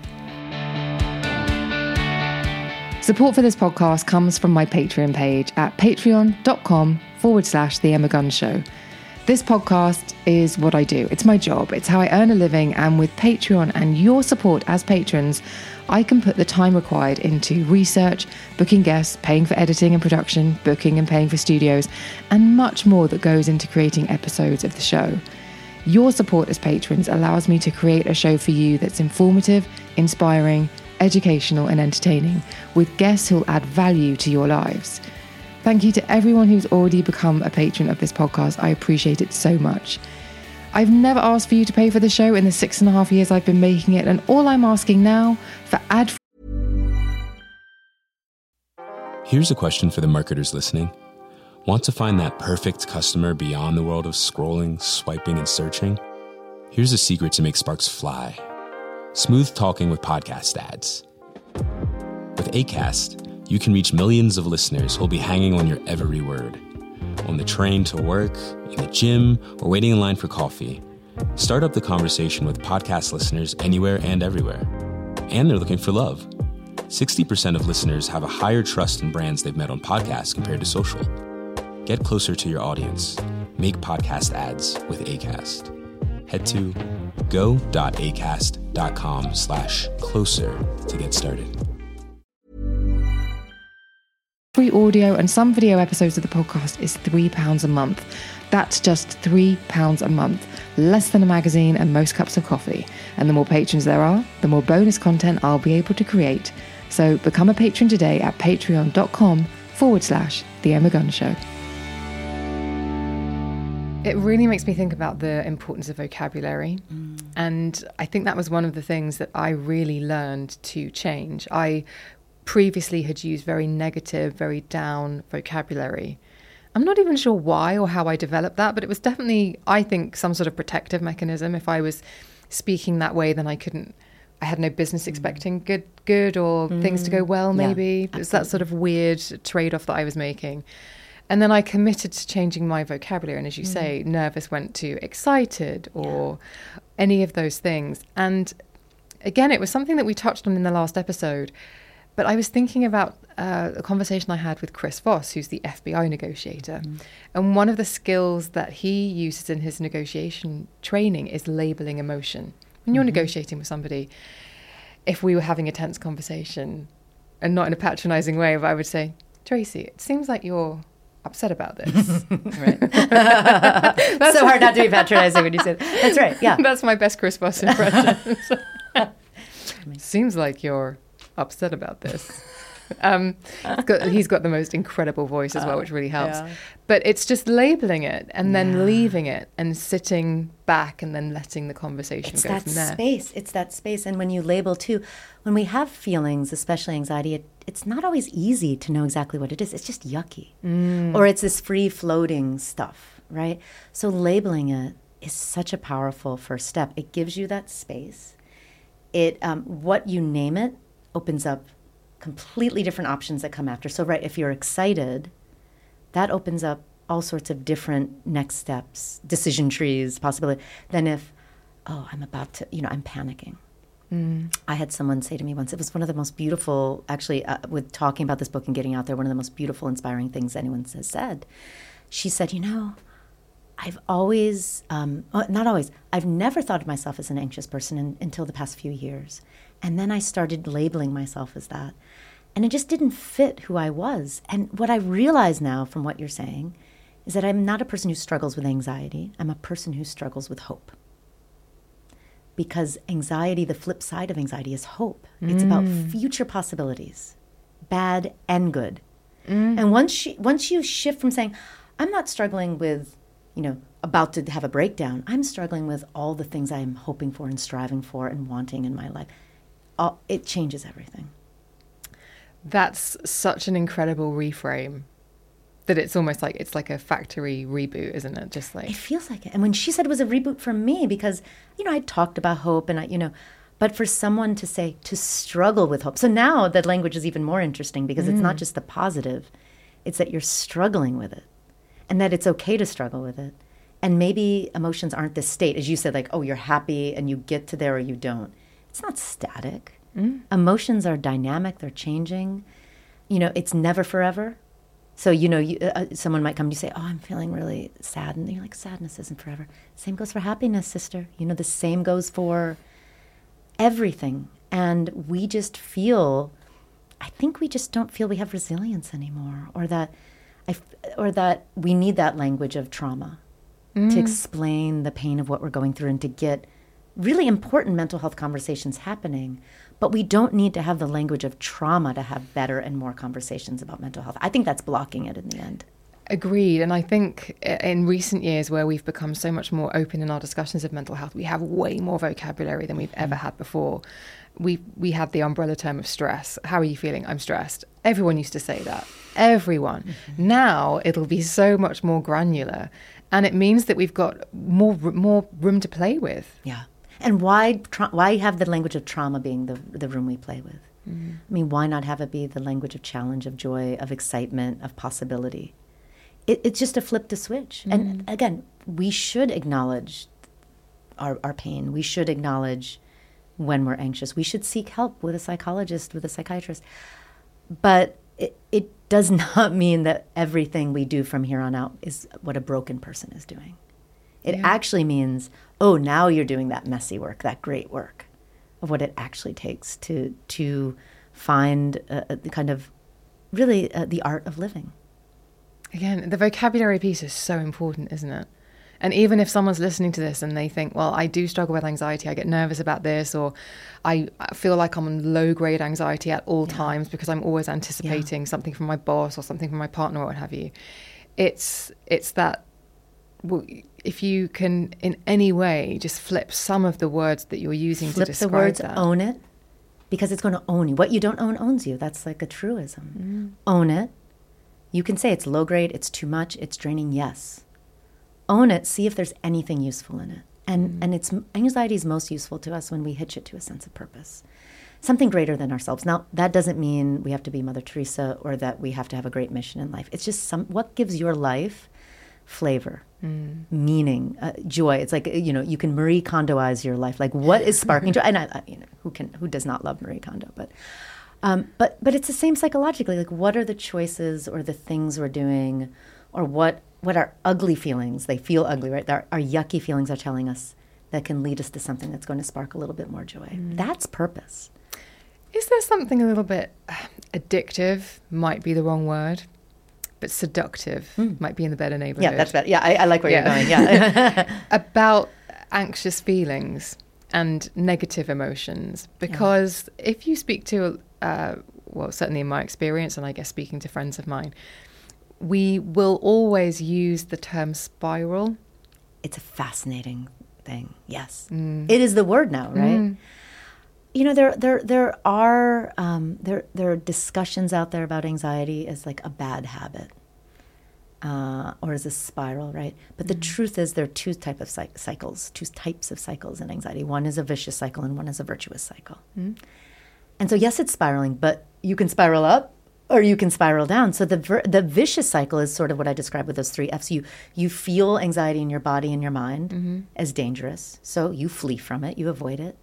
Support for this podcast comes from my Patreon page at patreon.com forward slash The Emma Guns Show. This podcast is what I do. It's my job. It's how I earn a living. And with Patreon and your support as patrons, I can put the time required into research, booking guests, paying for editing and production, booking and paying for studios, and much more that goes into creating episodes of the show. Your support as patrons allows me to create a show for you that's informative, inspiring, educational and entertaining, with guests who'll add value to your lives. Thank you to everyone who's already become a patron of this podcast. I appreciate it so much. I've never asked for you to pay for the show in the six and a half years I've been making it, and all I'm asking now for ad. Here's a question for the marketers listening. Want to find that perfect customer beyond the world of scrolling, swiping, and searching? Here's a secret to make sparks fly. Smooth talking with podcast ads. With Acast, you can reach millions of listeners who'll be hanging on your every word. On the train to work, in the gym, or waiting in line for coffee. Start up the conversation with podcast listeners anywhere and everywhere. And they're looking for love. sixty percent of listeners have a higher trust in brands they've met on podcasts compared to social. Get closer to your audience. Make podcast ads with Acast. Head to go.acast.com slash closer to get started. Free audio and some video episodes of the podcast is three pounds a month. That's just three pounds a month, less than a magazine and most cups of coffee. And the more patrons there are, the more bonus content I'll be able to create. So become a patron today at patreon.com forward slash The Emma Gunn Show. It really makes me think about the importance of vocabulary. Mm. And I think that was one of the things that I really learned to change. I previously had used very negative, very down vocabulary. I'm not even sure why or how I developed that, but it was definitely, I think, some sort of protective mechanism. If I was speaking that way, then I couldn't, I had no business expecting good, good or mm. things to go well, maybe. Yeah, it was that sort of weird trade-off that I was making. And then I committed to changing my vocabulary. And as you mm. say, nervous went to excited or yeah. any of those things. And again, it was something that we touched on in the last episode. But I was thinking about uh, a conversation I had with Chris Voss, who's the F B I negotiator. Mm. And one of the skills that he uses in his negotiation training is labeling emotion. When you're mm-hmm. negotiating with somebody, if we were having a tense conversation, and not in a patronizing way, but I would say, Tracy, it seems like you're upset about this. Right. That's so hard not to be patronizing when you say that. That's right, yeah. That's my best Chris Voss impression. Seems like you're upset about this. Um, he's, got, he's got the most incredible voice as well, which really helps. Yeah. But it's just labeling it and then yeah. leaving it and sitting back and then letting the conversation it's go from there. It's that space. It's that space. And when you label too, when we have feelings, especially anxiety, it, it's not always easy to know exactly what it is. It's just yucky. Mm. Or it's this free-floating stuff, right? So labeling it is such a powerful first step. It gives you that space. It um, what you name it opens up completely different options that come after. So, right, if you're excited, that opens up all sorts of different next steps, decision trees, possibility, than if, oh, I'm about to, you know, I'm panicking. Mm. I had someone say to me once, it was one of the most beautiful, actually, uh, with talking about this book and getting out there, one of the most beautiful, inspiring things anyone has said. She said, you know, I've always, um, well, not always, I've never thought of myself as an anxious person in, until the past few years. And then I started labeling myself as that. And it just didn't fit who I was. And what I realize now from what you're saying is that I'm not a person who struggles with anxiety. I'm a person who struggles with hope. Because anxiety, the flip side of anxiety is hope. Mm. It's about future possibilities, bad and good. Mm. And once you, once you shift from saying, I'm not struggling with, you know, about to have a breakdown. I'm struggling with all the things I'm hoping for and striving for and wanting in my life. All, it changes everything. That's such an incredible reframe that it's almost like it's like a factory reboot, isn't it? Just like it feels like it. And when she said it was a reboot for me, because, you know, I talked about hope and I, you know, but for someone to say to struggle with hope. So now that language is even more interesting because mm. it's not just the positive, it's that you're struggling with it and that it's okay to struggle with it. And maybe emotions aren't this state, as you said, like, oh, you're happy and you get to there or you don't. It's not static. Mm. Emotions are dynamic. They're changing. You know, it's never forever. So, you know, you, uh, someone might come to you and say, oh, I'm feeling really sad. And you're like, sadness isn't forever. Same goes for happiness, sister. You know, the same goes for everything. And we just feel, I think we just don't feel we have resilience anymore, or that, I, or that we need that language of trauma mm. to explain the pain of what we're going through and to get really important mental health conversations happening, but we don't need to have the language of trauma to have better and more conversations about mental health. I think that's blocking it in the end. Agreed. And I think in recent years where we've become so much more open in our discussions of mental health, we have way more vocabulary than we've ever had before. We we had the umbrella term of stress. How are you feeling? I'm stressed. Everyone used to say that. Everyone. Mm-hmm. Now it'll be so much more granular. And it means that we've got more more room to play with. Yeah. And why tra- why have the language of trauma being the the room we play with? Mm-hmm. I mean, why not have it be the language of challenge, of joy, of excitement, of possibility? It, it's just a flip the switch. Mm-hmm. And again, we should acknowledge our, our pain. We should acknowledge when we're anxious. We should seek help with a psychologist, with a psychiatrist. But it, it does not mean that everything we do from here on out is what a broken person is doing. It yeah. actually means, oh, now you're doing that messy work, that great work of what it actually takes to to find a, a kind of really uh, the art of living. Again, the vocabulary piece is so important, isn't it? And even if someone's listening to this and they think, well, I do struggle with anxiety, I get nervous about this, or I feel like I'm on low-grade anxiety at all yeah. times because I'm always anticipating yeah. something from my boss or something from my partner or what have you. It's it's that well, if you can in any way just flip some of the words that you're using flip to describe the words, that. Own it, because it's going to own you. What you don't own owns you. That's like a truism. Mm. Own it. You can say it's low grade, it's too much, it's draining, yes. Own it, see if there's anything useful in it. And mm. and it's anxiety is most useful to us when we hitch it to a sense of purpose. Something greater than ourselves. Now, that doesn't mean we have to be Mother Teresa or that we have to have a great mission in life. It's just some what gives your life flavor, mm. meaning, uh, joy. It's like, you know, you can Marie Kondoize your life. Like, what is sparking joy? And I, I, you know, who can who does not love Marie Kondo? But Um, but but it's the same psychologically. Like, what are the choices or the things we're doing, or what what are ugly feelings? They feel ugly, right? Our, our yucky feelings are telling us that can lead us to something that's going to spark a little bit more joy. Mm. That's purpose. Is there something a little bit addictive? Might be the wrong word, but seductive mm. might be in the better neighborhood. Yeah, that's better. Yeah, I, I like where yeah. you're going. Yeah, about anxious feelings and negative emotions, because yeah. if you speak to Uh, well, certainly in my experience, and I guess speaking to friends of mine, we will always use the term spiral. It's a fascinating thing. Yes, mm. it is the word now, right? Mm. You know, there there there are um, there there are discussions out there about anxiety as like a bad habit, uh, or as a spiral, right? But the mm. truth is, there are two type of cy- cycles, two types of cycles in anxiety. One is a vicious cycle, and one is a virtuous cycle. Mm. And so, yes, it's spiraling, but you can spiral up or you can spiral down. So the ver- the vicious cycle is sort of what I described with those three F's. You you feel anxiety in your body and your mind mm-hmm. as dangerous. So you flee from it, you avoid it.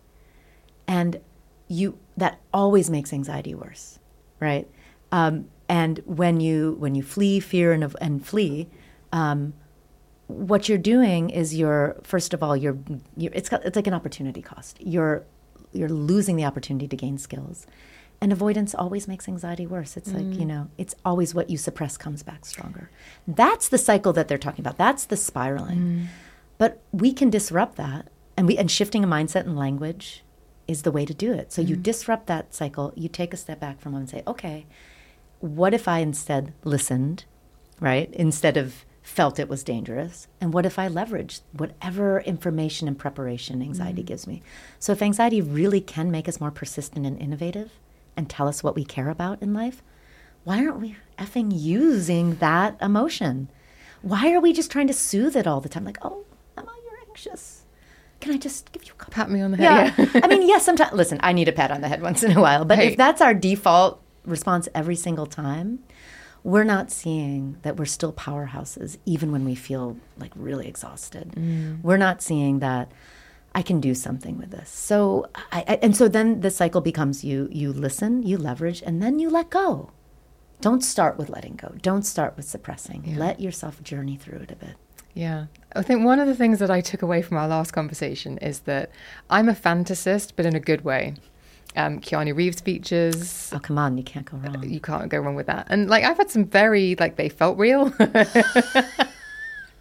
And you that always makes anxiety worse, right? Um, and when you when you flee, fear, and, and flee, um, what you're doing is you're, first of all, you're, you're it's got, it's like an opportunity cost. You're you're losing the opportunity to gain skills. And avoidance always makes anxiety worse. It's mm. like, you know, it's always what you suppress comes back stronger. That's the cycle that they're talking about. That's the spiraling. Mm. But we can disrupt that. And we and shifting a mindset and language is the way to do it. So mm. you disrupt that cycle. You take a step back from it and say, okay, what if I instead listened, right? Instead of felt it was dangerous, and what if I leveraged whatever information and preparation anxiety mm. gives me? So if anxiety really can make us more persistent and innovative and tell us what we care about in life, why aren't we effing using that emotion? Why are we just trying to soothe it all the time? Like, oh, Emma, you're anxious. Can I just give you a couple? Pat me on the head. Yeah. yeah. I mean, yes, sometimes, listen, I need a pat on the head once in a while, but hey. if that's our default response every single time, we're not seeing that we're still powerhouses, even when we feel like really exhausted. Mm. We're not seeing that I can do something with this. So, I, I, and so then the cycle becomes you, you listen, you leverage, and then you let go. Don't start with letting go. Don't start with suppressing. Yeah. Let yourself journey through it a bit. Yeah. I think one of the things that I took away from our last conversation is that I'm a fantasist, but in a good way. Um, Keanu Reeves features. Oh, come on. You can't go wrong. You can't go wrong with that. And like, I've had some very, like, they felt real.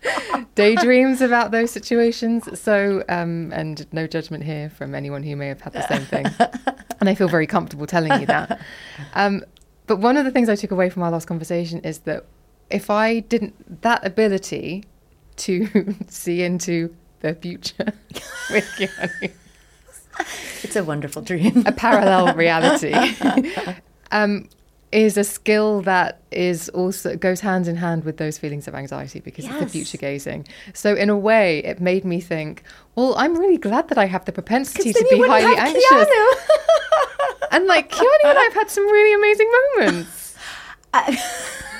daydreams about those situations. So, um, and no judgment here from anyone who may have had the same thing. And I feel very comfortable telling you that. Um, but one of the things I took away from our last conversation is that if I didn't, that ability to see into the future with Keanu, it's a wonderful dream, a parallel reality, um, is a skill that is also goes hand in hand with those feelings of anxiety because yes. it's the future gazing. So in a way, it made me think, well, I'm really glad that I have the propensity to be highly anxious. And like Keanu and I have had some really amazing moments. I-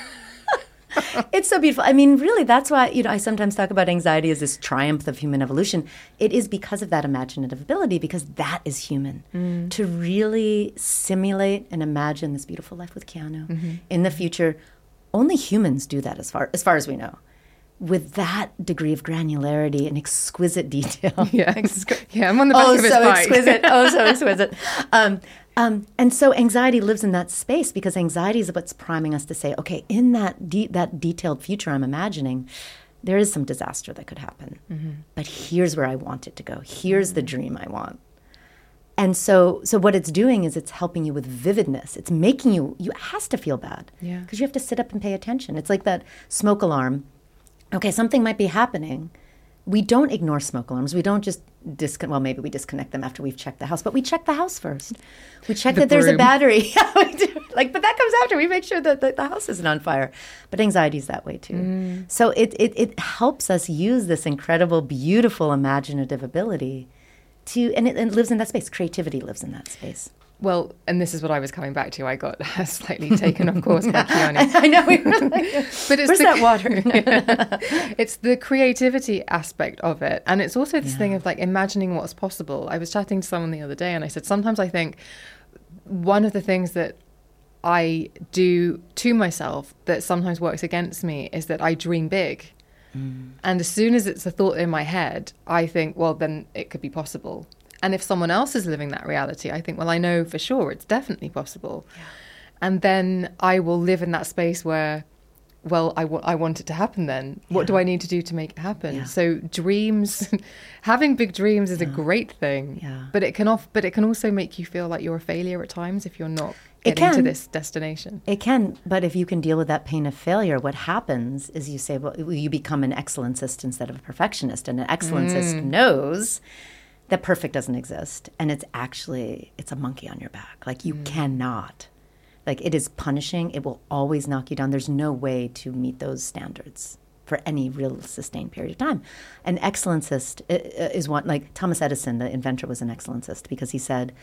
It's so beautiful. I mean, really, that's why, you know, I sometimes talk about anxiety as this triumph of human evolution. It is because of that imaginative ability, because that is human. Mm. To really simulate and imagine this beautiful life with Keanu mm-hmm. in the future. Only humans do that as far as far as we know. With that degree of granularity and exquisite detail. Yeah, yeah, I'm on the back oh, of his so bike. exquisite. Oh, so exquisite. Um, um, and so anxiety lives in that space because anxiety is what's priming us to say, okay, in that de- that detailed future I'm imagining, there is some disaster that could happen. Mm-hmm. But here's where I want it to go. Here's mm-hmm. the dream I want. And so so what it's doing is it's helping you with vividness. It's making you, you it has to feel bad. Yeah. Because you have to sit up and pay attention. It's like that smoke alarm. Okay, something might be happening. We don't ignore smoke alarms. We don't just disconnect. Well, maybe we disconnect them after we've checked the house, but we check the house first. We check the that there's broom. a battery. Yeah, we do. Like, but that comes after. We make sure that the, the house isn't on fire. But anxiety is that way too. Mm. So it, it it helps us use this incredible, beautiful, imaginative ability to, and it, it lives in that space. Creativity lives in that space. Well, and this is what I was coming back to. I got slightly taken off course by Keanu. I know. We were like, but it's where's the, that water? Yeah. It's the creativity aspect of it. And it's also this yeah. thing of like imagining what's possible. I was chatting to someone the other day and I said, sometimes I think one of the things that I do to myself that sometimes works against me is that I dream big. Mm. And as soon as it's a thought in my head, I think, well, then it could be possible. And if someone else is living that reality, I think, well, I know for sure it's definitely possible. Yeah. And then I will live in that space where, well, I, w- I want it to happen then. Yeah. What do I need to do to make it happen? Yeah. So dreams, having big dreams is yeah. a great thing. Yeah. But it can off, but it can also make you feel like you're a failure at times if you're not getting to this destination. It can, but if you can deal with that pain of failure, what happens is you say, well, you become an excellencist instead of a perfectionist. And an excellencist mm. knows that perfect doesn't exist. And it's actually, it's a monkey on your back. Like you mm. cannot. Like it is punishing. It will always knock you down. There's no way to meet those standards for any real sustained period of time. An excellencist is one, like Thomas Edison, the inventor, was an excellencist because he said,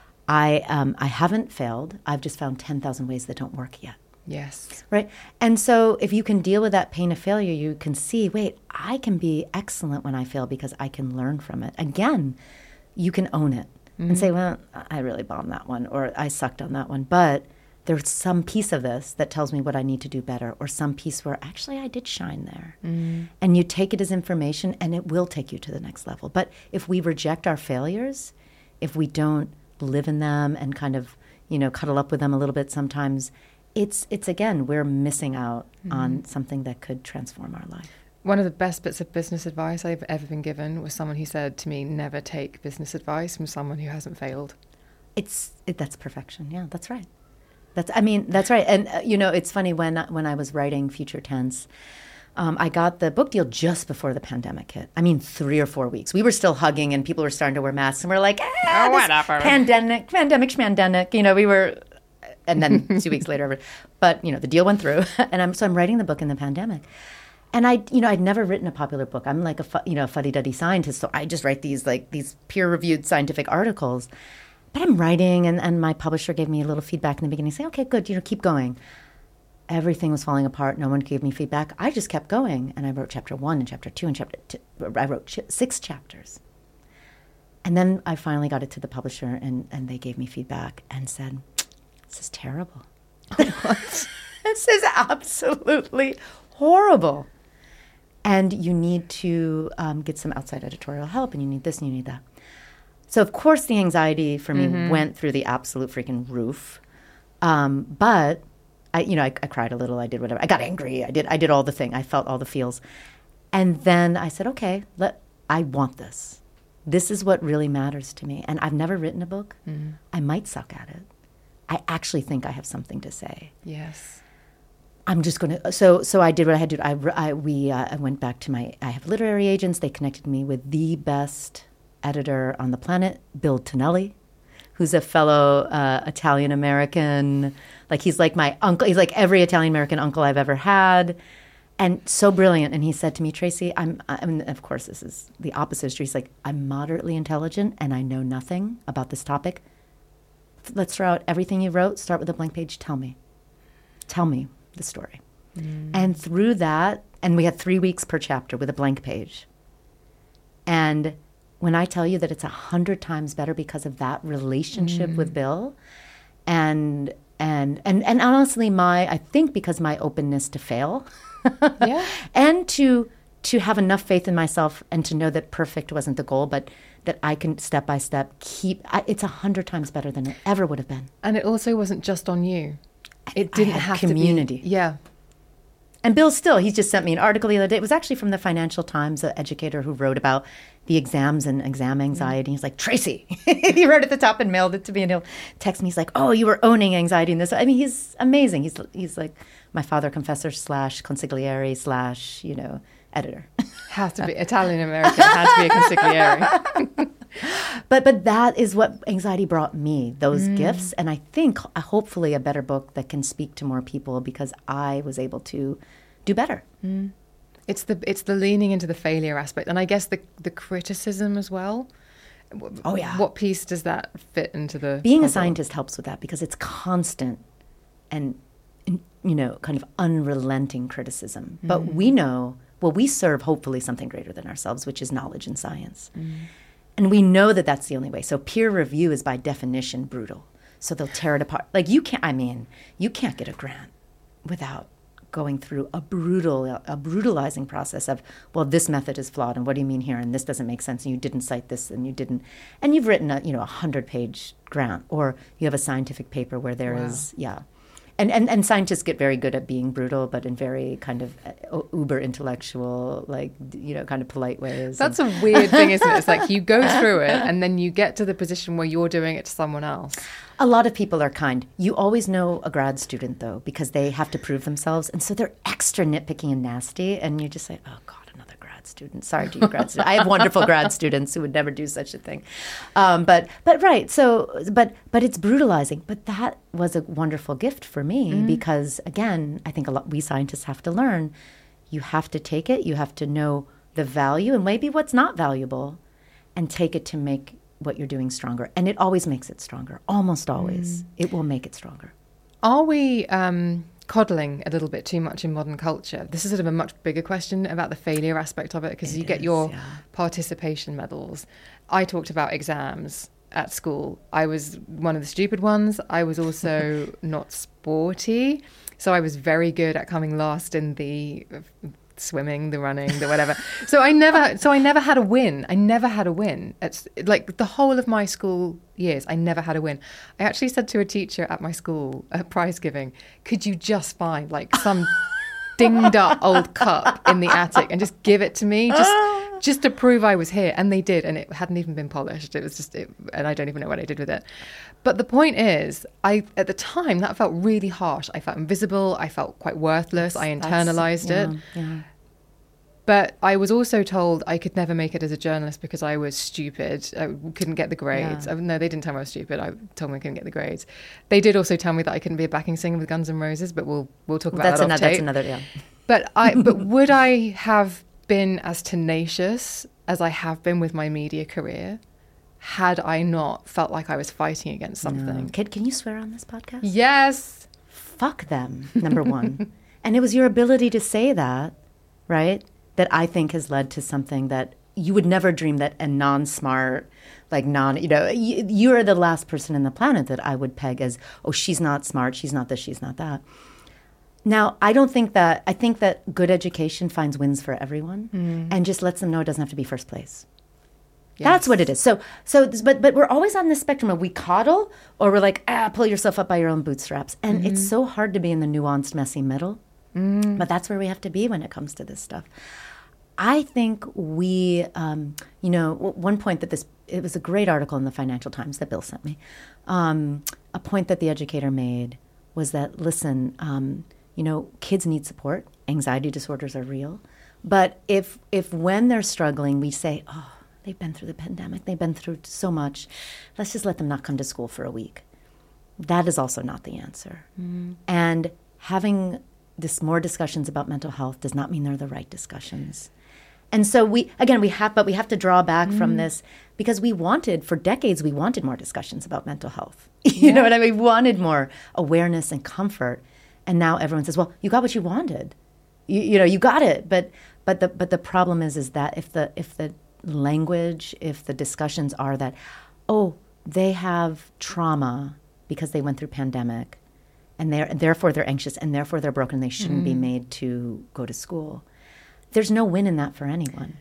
I um, I haven't failed. I've just found ten thousand ways that don't work yet. Yes. Right? And so if you can deal with that pain of failure, you can see, wait, I can be excellent when I fail because I can learn from it. Again, you can own it mm-hmm. and say, well, I really bombed that one or I sucked on that one. But there's some piece of this that tells me what I need to do better or some piece where actually I did shine there. Mm-hmm. And you take it as information and it will take you to the next level. But if we reject our failures, if we don't live in them and kind of, you know, cuddle up with them a little bit sometimes, it's, it's again, we're missing out mm-hmm. on something that could transform our life. One of the best bits of business advice I've ever been given was someone who said to me, never take business advice from someone who hasn't failed. It's, it, that's perfection. Yeah, that's right. That's, I mean, that's right. And, uh, you know, it's funny when, when I was writing Future Tense, Um, I got the book deal just before the pandemic hit. I mean, three or four weeks. We were still hugging and people were starting to wear masks. And we're like, ah, oh, whatever. Pandemic, pandemic, schmandemic. You know, we were, and then two weeks later. But, you know, the deal went through. And I'm so I'm writing the book in the pandemic. And I, you know, I'd never written a popular book. I'm like a, you know, fuddy-duddy scientist. So I just write these, like, these peer-reviewed scientific articles. But I'm writing and, and my publisher gave me a little feedback in the beginning. Say, okay, good, you know, keep going. Everything was falling apart. No one gave me feedback. I just kept going. And I wrote chapter one and chapter two and chapter two. I wrote ch- six chapters. And then I finally got it to the publisher and, and they gave me feedback and said, this is terrible. What? This is absolutely horrible. And you need to um, get some outside editorial help and you need this and you need that. So, of course, the anxiety for me mm-hmm. went through the absolute freaking roof. Um, but... I, you know, I, I cried a little. I did whatever. I got angry. I did. I did all the thing. I felt all the feels, And then I said, okay, let, I want this. This is what really matters to me. And I've never written a book. Mm-hmm. I might suck at it. I actually think I have something to say. Yes. I'm just going to, so so I did what I had to do. I, I, we, uh, I went back to my, I have literary agents. They connected me with the best editor on the planet, Bill Tonelli, who's a fellow uh, Italian-American. Like, he's like my uncle. He's like every Italian-American uncle I've ever had. And so brilliant. And he said to me, Tracy, I'm, I mean, of course, this is the opposite history. He's like, I'm moderately intelligent and I know nothing about this topic. Let's throw out everything you wrote. Start with a blank page. Tell me. Tell me the story. Mm. And through that, and we had three weeks per chapter with a blank page. And when I tell you that it's a hundred times better because of that relationship mm. with Bill, and and and and honestly, my I think because my openness to fail, yeah, and to to have enough faith in myself and to know that perfect wasn't the goal, but that I can step by step keep. I, it's a hundred times better than it ever would have been. And it also wasn't just on you. It I didn't had have community. to be. Yeah. And Bill still, he just sent me an article the other day. It was actually from the Financial Times, an educator who wrote about the exams and exam anxiety. He's like, Tracy, he wrote at the top and mailed it to me, and he'll text me. He's like, oh, you were owning anxiety in this. I mean, he's amazing. He's he's like my father confessor slash consigliere slash, you know, editor. Has to be Italian American. Has to be a consigliere. But but that is what anxiety brought me, those mm. gifts. And I think uh, hopefully a better book that can speak to more people because I was able to do better. Mm. It's the it's the leaning into the failure aspect. And I guess the, the criticism as well. Oh, yeah. What piece does that fit into the Being puzzle? a scientist helps with that because it's constant and, you know, kind of unrelenting criticism. Mm. But we know, well, we serve hopefully something greater than ourselves, which is knowledge and science. Mm. And we know that that's the only way. So peer review is by definition brutal. So they'll tear it apart. Like you can't, I mean, you can't get a grant without going through a brutal, a brutalizing process of, well, this method is flawed, and what do you mean here, and this doesn't make sense, and you didn't cite this, and you didn't, and you've written a, you know, a hundred-page grant, or you have a scientific paper where there wow. is, yeah. And, and and scientists get very good at being brutal, but in very kind of uh, uber intellectual, like, you know, kind of polite ways. That's and... a weird thing, isn't it? It's like you go through it and then you get to the position where you're doing it to someone else. A lot of people are kind. You always know a grad student, though, because they have to prove themselves. And so they're extra nitpicky and nasty. And you just say, oh, God, another grad student. Sorry to you, grad students. I have wonderful grad students who would never do such a thing. Um, but, but right, so, but, but it's brutalizing. But that was a wonderful gift for me mm. because, again, I think a lot we scientists have to learn. You have to take it. You have to know the value and maybe what's not valuable and take it to make what you're doing stronger. And it always makes it stronger. Almost always. Mm. It will make it stronger. Are we um, coddling a little bit too much in modern culture? This is sort of a much bigger question about the failure aspect of it, because you get is, your yeah. participation medals. I talked about exams at school. I was one of the stupid ones. I was also not sporty. So I was very good at coming last in the swimming, the running, the whatever. So I never, so I never had a win. I never had a win. It's like the whole of my school years, I never had a win. I actually said to a teacher at my school at prize giving, could you just find like some dinged up old cup in the attic and just give it to me, just just to prove I was here? And they did, and it hadn't even been polished. It was just, it, and I don't even know what I did with it. But the point is, I at the time that felt really harsh. I felt invisible. I felt quite worthless. I internalized yeah, it. Yeah. But I was also told I could never make it as a journalist because I was stupid. I couldn't get the grades. Yeah. No, they didn't tell me I was stupid. I told me I couldn't get the grades. They did also tell me that I couldn't be a backing singer with Guns N' Roses, but we'll we'll talk about that's that another, off tape. That's another, yeah. But I, but would I have been as tenacious as I have been with my media career had I not felt like I was fighting against something? No. Can, can you swear on this podcast? Yes. Fuck them, number one. And it was your ability to say that, right, that I think has led to something that you would never dream that a non-smart, like non, you know, you, you're the last person on the planet that I would peg as, oh, she's not smart, she's not this, she's not that. Now, I don't think that, I think that good education finds wins for everyone mm. and just lets them know it doesn't have to be first place. Yes. That's what it is. So, so, but, but we're always on this spectrum of we coddle or we're like, ah, pull yourself up by your own bootstraps. And mm-hmm. it's so hard to be in the nuanced, messy middle. Mm. But that's where we have to be when it comes to this stuff. I think we, um, you know, one point that this, it was a great article in the Financial Times that Bill sent me. Um, a point that the educator made was that, listen, um, you know, kids need support. Anxiety disorders are real. But if if when they're struggling, we say, oh, they've been through the pandemic, they've been through so much, let's just let them not come to school for a week. That is also not the answer. Mm-hmm. And having this more discussions about mental health does not mean they're the right discussions. And so we, again, we have, but we have to draw back mm. from this because we wanted, for decades, we wanted more discussions about mental health. you yeah. know what I mean? We wanted more awareness and comfort. And now everyone says, well, you got what you wanted. You, you know, you got it. But but the but the problem is, is that if the if the language, if the discussions are that, oh, they have trauma because they went through pandemic, and they're and therefore they're anxious, and therefore they're broken, they shouldn't mm. be made to go to school. There's no win in that for anyone.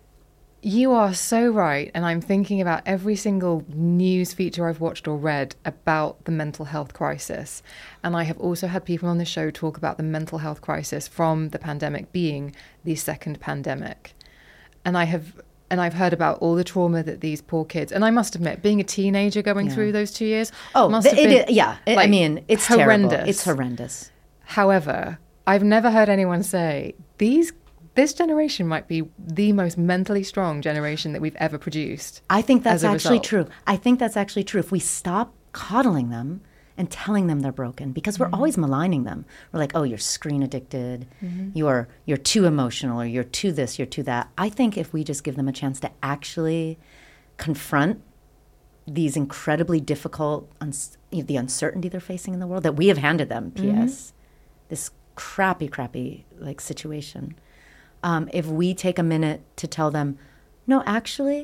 You are so right. And I'm thinking about every single news feature I've watched or read about the mental health crisis. And I have also had people on the show talk about the mental health crisis from the pandemic being the second pandemic. And I have, and I've heard about all the trauma that these poor kids, and I must admit, being a teenager going yeah. through those two years. Oh, must have it, been, it, yeah. It, like, I mean, it's horrendous. Terrible. It's horrendous. However, I've never heard anyone say these This generation might be the most mentally strong generation that we've ever produced. I think that's actually result. true. I think that's actually true. If we stop coddling them and telling them they're broken, because we're mm-hmm. always maligning them. We're like, oh, you're screen addicted. Mm-hmm. You're you're too emotional, or you're too this, you're too that. I think if we just give them a chance to actually confront these incredibly difficult, uns- the uncertainty they're facing in the world that we have handed them, P S, mm-hmm. this crappy, crappy like situation. Um, if we take a minute to tell them, no, actually,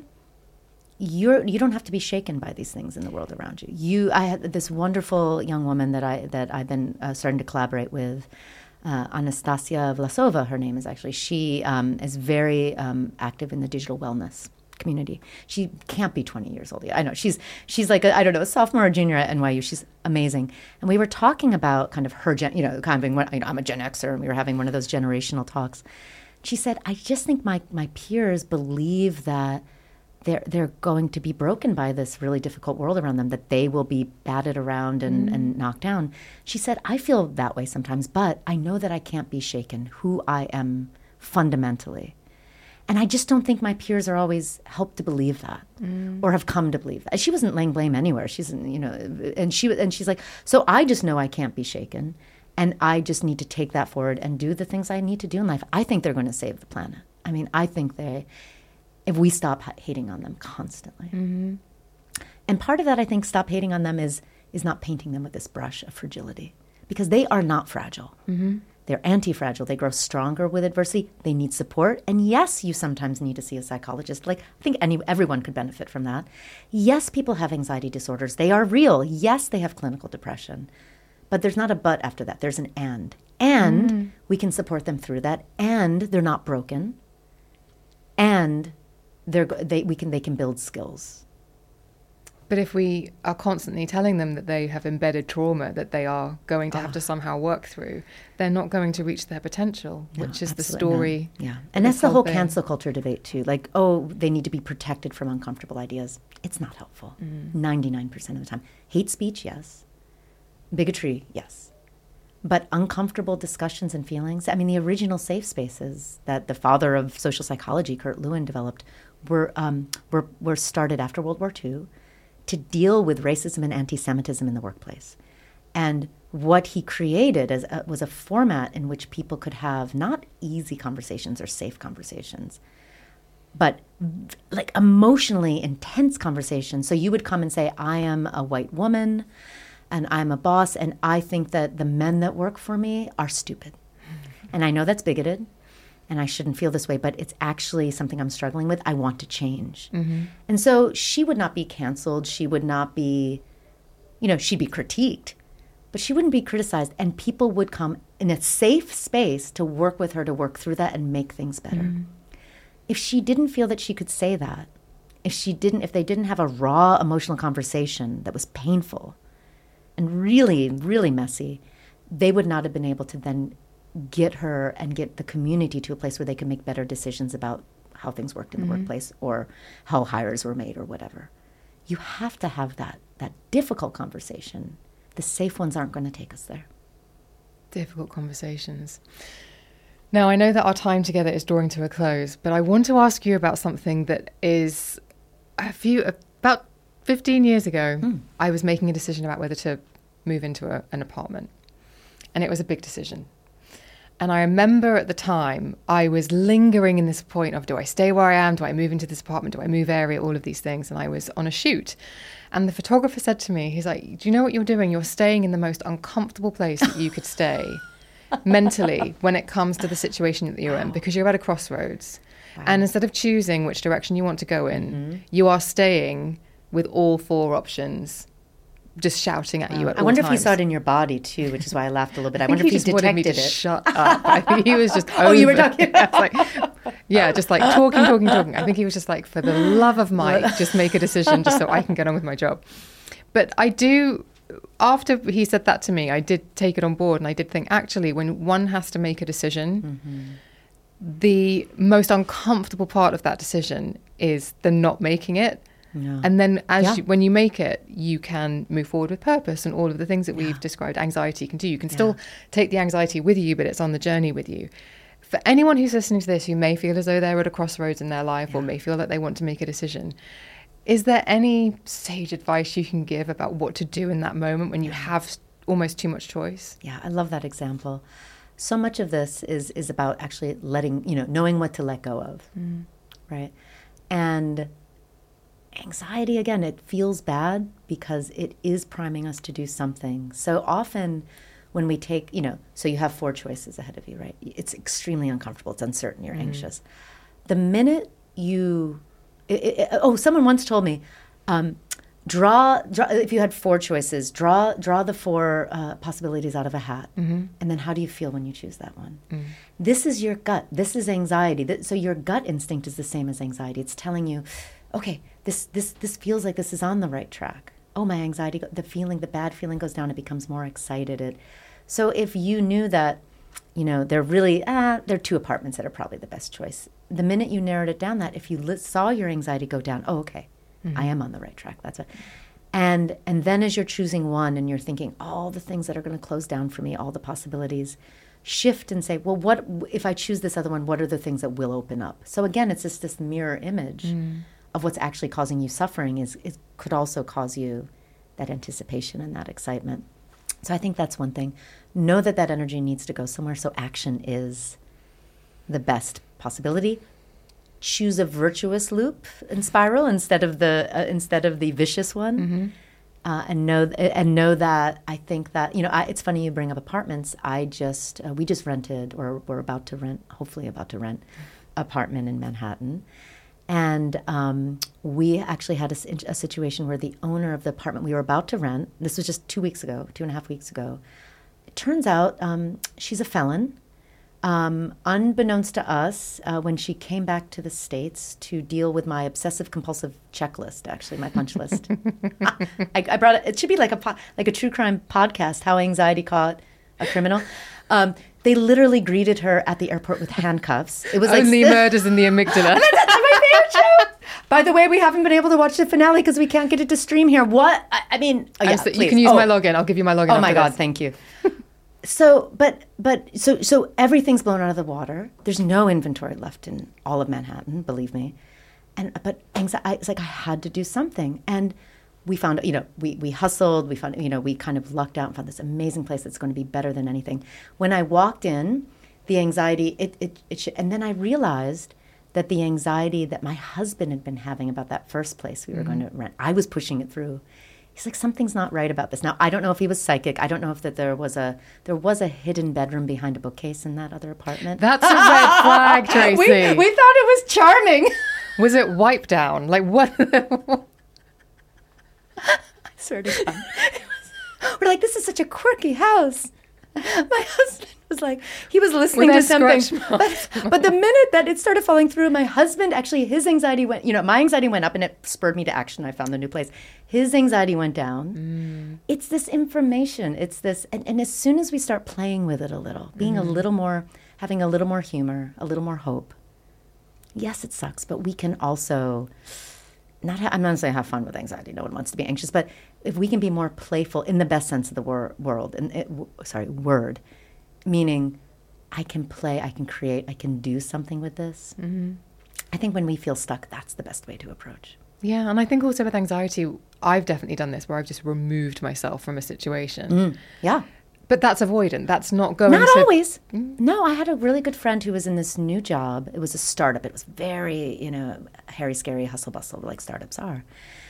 you're you don't have to be shaken by these things in the world around you. You, I had this wonderful young woman that I that I've been uh, starting to collaborate with, uh, Anastasia Vlasova. Her name is actually. She um, is very um, active in the digital wellness community. She can't be twenty years old yet. I know she's she's like a, I don't know, a sophomore or junior at N Y U. She's amazing. And we were talking about kind of her gen, you know, kind of being, you know, I'm a Gen Xer, and we were having one of those generational talks. She said, I just think my, my peers believe that they're they're going to be broken by this really difficult world around them, that they will be batted around and, mm. and knocked down. She said, I feel that way sometimes, but I know that I can't be shaken, who I am fundamentally. And I just don't think my peers are always helped to believe that mm. or have come to believe that. She wasn't laying blame anywhere. She's, you know, and she and she's like, so I just know I can't be shaken. And I just need to take that forward and do the things I need to do in life. I think they're going to save the planet. I mean, I think they, if we stop hating on them constantly. Mm-hmm. And part of that, I think, stop hating on them is is not painting them with this brush of fragility. Because they are not fragile. Mm-hmm. They're anti-fragile. They grow stronger with adversity. They need support. And yes, you sometimes need to see a psychologist. Like, I think any everyone could benefit from that. Yes, people have anxiety disorders. They are real. Yes, they have clinical depression. But there's not a but after that. There's an and. And mm. we can support them through that. And they're not broken. And they're they we can they can build skills. But if we are constantly telling them that they have embedded trauma that they are going to oh. have to somehow work through, they're not going to reach their potential, no, which is the story. No. Yeah, and that's the whole thing. Cancel culture debate too. Like, oh, they need to be protected from uncomfortable ideas. It's not helpful. Mm. ninety-nine percent of the time. Hate speech, yes. Bigotry, yes. But uncomfortable discussions and feelings, I mean, the original safe spaces that the father of social psychology, Kurt Lewin, developed were um, were, were started after World War Two to deal with racism and anti-Semitism in the workplace. And what he created as a, was a format in which people could have not easy conversations or safe conversations, but like emotionally intense conversations. So you would come and say, I am a white woman, and I'm a boss, and I think that the men that work for me are stupid. And I know that's bigoted, and I shouldn't feel this way, but it's actually something I'm struggling with. I want to change. Mm-hmm. And so she would not be canceled. She would not be, you know, she'd be critiqued, but she wouldn't be criticized. And people would come in a safe space to work with her to work through that and make things better. Mm-hmm. If she didn't feel that she could say that, if she didn't, if they didn't have a raw emotional conversation that was painful, and really, really messy, they would not have been able to then get her and get the community to a place where they can make better decisions about how things worked in the Mm-hmm. workplace or how hires were made or whatever. You have to have that that difficult conversation. The safe ones aren't going to take us there. Difficult conversations. Now, I know that our time together is drawing to a close, but I want to ask you about something that is a few, about fifteen years ago, Mm. I was making a decision about whether to move into a, an apartment. And it was a big decision. And I remember at the time, I was lingering in this point of, do I stay where I am? Do I move into this apartment? Do I move area? All of these things. And I was on a shoot. And the photographer said to me, he's like, do you know what you're doing? You're staying in the most uncomfortable place that you could stay mentally when it comes to the situation that you're wow. in, because you're at a crossroads. Wow. And instead of choosing which direction you want to go in, mm-hmm. you are staying with all four options just shouting at wow. you at I all wonder times. if he saw it in your body too, which is why I laughed a little bit. I, I wonder he if he just detected wanted me to it. Shut up. I think he was just Oh, over. you were talking yeah, like, yeah, just like talking, talking, talking. I think he was just like, for the love of Mike, just make a decision just so I can get on with my job. But I do, after he said that to me, I did take it on board, and I did think, actually, when one has to make a decision, mm-hmm. the most uncomfortable part of that decision is the not making it. Yeah. And then as yeah. you, when you make it, you can move forward with purpose and all of the things that we've yeah. described anxiety can do. You can yeah. still take the anxiety with you, but it's on the journey with you. For anyone who's listening to this who may feel as though they're at a crossroads in their life yeah. or may feel that they want to make a decision, is there any sage advice you can give about what to do in that moment when you have almost too much choice? Yeah, I love that example. So much of this is is about actually letting, you know, knowing what to let go of, mm. right? And anxiety, again, it feels bad because it is priming us to do something. So often when we take, you know, so you have four choices ahead of you, right? It's extremely uncomfortable. It's uncertain. You're mm. anxious. The minute you, it, it, oh, someone once told me, um, draw, draw, if you had four choices, draw draw the four uh, possibilities out of a hat. Mm-hmm. And then how do you feel when you choose that one? Mm. This is your gut. This is anxiety. So your gut instinct is the same as anxiety. It's telling you, okay, this this this feels like this is on the right track. Oh, my anxiety, the feeling, the bad feeling goes down. It becomes more excited. It, so if you knew that, you know, there really, ah, there are two apartments that are probably the best choice. The minute you narrowed it down, that if you li- saw your anxiety go down, oh, okay, mm-hmm. I am on the right track. That's it. And and then as you're choosing one and you're thinking all the things that are going to close down for me, all the possibilities, shift and say, well, what if I choose this other one? What are the things that will open up? So again, it's just this mirror image. Mm. of what's actually causing you suffering is, is could also cause you that anticipation and that excitement. So I think that's one thing. Know that that energy needs to go somewhere, so action is the best possibility. Choose a virtuous loop and spiral instead of the uh, instead of the vicious one, mm-hmm. uh, and know and know that I think that you know I, it's funny you bring up apartments. I just uh, we just rented or we're about to rent, hopefully about to rent, apartment in Manhattan. And um, we actually had a, a situation where the owner of the apartment we were about to rent, this was just two weeks ago, two and a half weeks ago, it turns out um, she's a felon. Um, unbeknownst to us, uh, when she came back to the States to deal with my obsessive-compulsive checklist, actually, my punch list. I, I brought it, it should be like a po- like a true crime podcast, How Anxiety Caught a Criminal. Um, they literally greeted her at the airport with handcuffs. It was like only murders in the amygdala. By the way, we haven't been able to watch the finale because we can't get it to stream here. What? I, I mean, oh, yeah, so, you can use oh. my login. I'll give you my login. Oh my God, this. Thank you. so, but, but, so, so everything's blown out of the water. There's no inventory left in all of Manhattan, believe me. And but anxiety, it's like I had to do something, and we found, you know, we we hustled. We found, you know, we kind of lucked out and found this amazing place that's going to be better than anything. When I walked in, the anxiety, it it it, sh- and then I realized that the anxiety that my husband had been having about that first place we were mm-hmm. going to rent, I was pushing it through. He's like, something's not right about this. Now, I don't know if he was psychic. I don't know if that there was a there was a hidden bedroom behind a bookcase in that other apartment. That's a red flag, Tracy. We, we thought it was charming. Was it wipe down? Like what? I swear to God. We're like, this is such a quirky house. My husband was like, he was listening to something. But, but the minute that it started falling through, my husband, actually, his anxiety went, you know, my anxiety went up and it spurred me to action. I found the new place. His anxiety went down. Mm. It's this information. It's this, and, and as soon as we start playing with it a little, being mm. a little more, having a little more humor, a little more hope. Yes, it sucks, but we can also, not. Ha- I'm not saying have fun with anxiety. No one wants to be anxious, but if we can be more playful in the best sense of the wor- world, and it, w- sorry, word, meaning I can play, I can create, I can do something with this. Mm-hmm. I think when we feel stuck, that's the best way to approach. Yeah, and I think also with anxiety, I've definitely done this where I've just removed myself from a situation. Mm, yeah. But that's avoidant. That's not going Not to... always. Mm. No, I had a really good friend who was in this new job. It was a startup. It was very, you know, hairy, scary, hustle bustle, like startups are.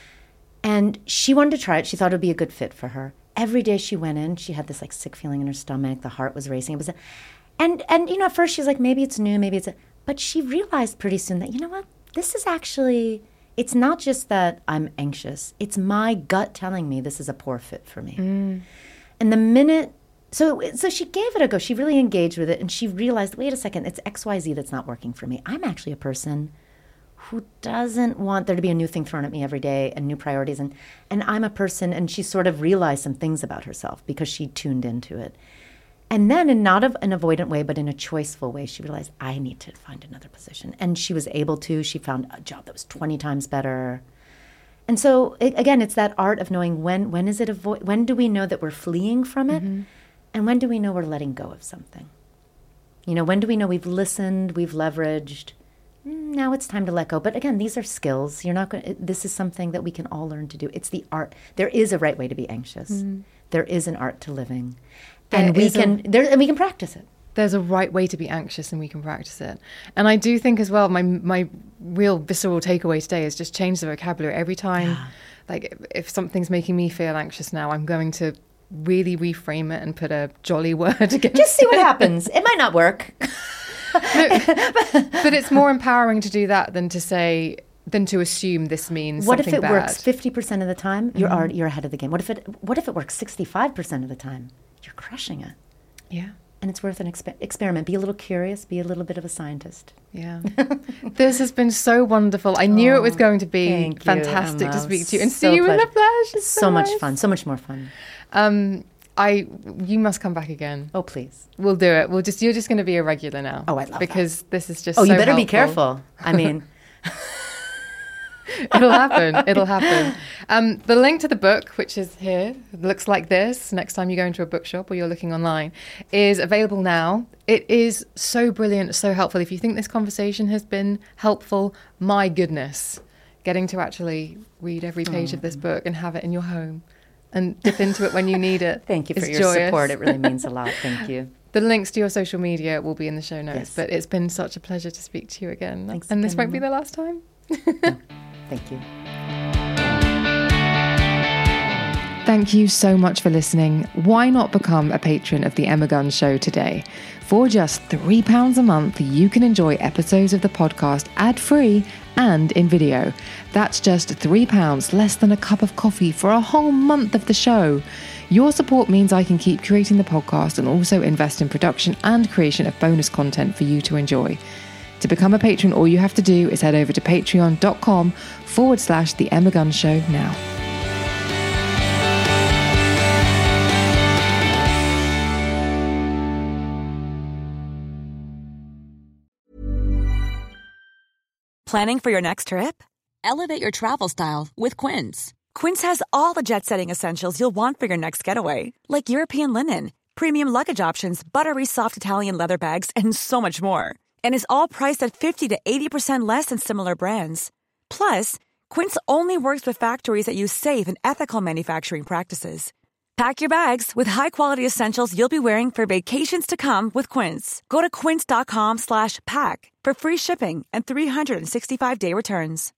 And she wanted to try it. She thought it would be a good fit for her. Every day she went in, she had this like sick feeling in her stomach. The heart was racing. It was, a, and and you know, at first she's like, maybe it's new, maybe it's, a, but she realized pretty soon that, you know what, this is actually, it's not just that I'm anxious. It's my gut telling me this is a poor fit for me. Mm. And the minute, so so she gave it a go. She really engaged with it, and she realized, wait a second, it's X Y Z that's not working for me. I'm actually a person who doesn't want there to be a new thing thrown at me every day and new priorities. And, and I'm a person, and she sort of realized some things about herself because she tuned into it. And then in not of an avoidant way, but in a choiceful way, she realized, I need to find another position. And she was able to. She found a job that was twenty times better. And so, it, again, it's that art of knowing when when is it avo- when do we know that we're fleeing from it? Mm-hmm. And when do we know we're letting go of something? You know, when do we know we've listened, we've leveraged? Now it's time to let go. But again, these are skills. You're not going. This is something that we can all learn to do. It's the art. There is a right way to be anxious. Mm-hmm. There is an art to living, there and we can a, there and we can practice it. There's a right way to be anxious, and we can practice it. And I do think as well, my my real visceral takeaway today is just change the vocabulary every time. Yeah. Like if something's making me feel anxious now, I'm going to really reframe it and put a jolly word against Just see it. what happens. It might not work. but, but it's more empowering to do that than to say, than to assume this means what something if it bad. works fifty percent of the time? You're mm-hmm. already, you're ahead of the game. What if it What if it works sixty-five percent of the time? You're crushing it. Yeah. And it's worth an exper- experiment. Be a little curious. Be a little bit of a scientist. Yeah. This has been so wonderful. I knew oh, it was going to be fantastic you, to speak to you and so see you pleasure. in the flesh. It's so, so nice. much fun. So much more fun. Um, I, you must come back again. Oh, please. We'll do it. We'll just, you're just going to be a regular now. Oh, I love because that. this is just Oh, so you better helpful. be careful. I mean... It'll happen. It'll happen. Um, the link to the book, which is here, looks like this, next time you go into a bookshop or you're looking online, is available now. It is so brilliant, so helpful. If you think this conversation has been helpful, my goodness, getting to actually read every page mm. of this book and have it in your home and dip into it when you need it. Thank you for your joyous. support. It really means a lot. Thank you. The links to your social media will be in the show notes, yes. but it's been such a pleasure to speak to you again. Thanks and again, this won't Emma. be the last time. No. Thank you. Thank you so much for listening. Why not become a patron of The Emma Guns Show today? For just three pounds a month, you can enjoy episodes of the podcast ad-free and in video. That's just three pounds, less than a cup of coffee for a whole month of the show. Your support means I can keep creating the podcast and also invest in production and creation of bonus content for you to enjoy. To become a patron, all you have to do is head over to patreon.com forward slash The Emma Guns Show now. Planning for your next trip? Elevate your travel style with Quince. Quince has all the jet-setting essentials you'll want for your next getaway, like European linen, premium luggage options, buttery soft Italian leather bags, and so much more. And is all priced at fifty to eighty percent less than similar brands. Plus, Quince only works with factories that use safe and ethical manufacturing practices. Pack your bags with high-quality essentials you'll be wearing for vacations to come with Quince. Go to quince.com slash pack for free shipping and three sixty-five day returns.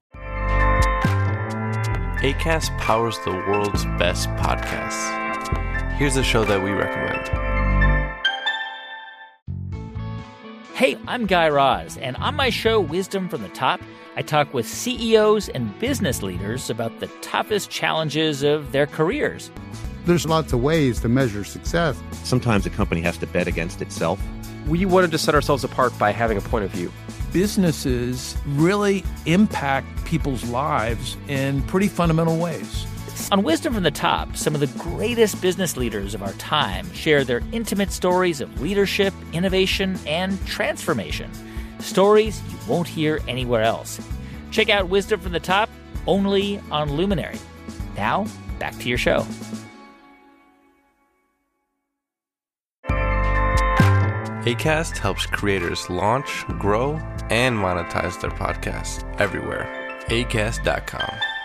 Acast powers the world's best podcasts. Here's a show that we recommend. Hey, I'm Guy Raz, and on my show, Wisdom from the Top, I talk with C E Os and business leaders about the toughest challenges of their careers. There's lots of ways to measure success. Sometimes a company has to bet against itself. We wanted to set ourselves apart by having a point of view. Businesses really impact people's lives in pretty fundamental ways. On Wisdom from the Top, some of the greatest business leaders of our time share their intimate stories of leadership, innovation, and transformation. Stories you won't hear anywhere else. Check out Wisdom from the Top only on Luminary. Now, back to your show. Acast helps creators launch, grow, and monetize their podcasts everywhere. acast dot com.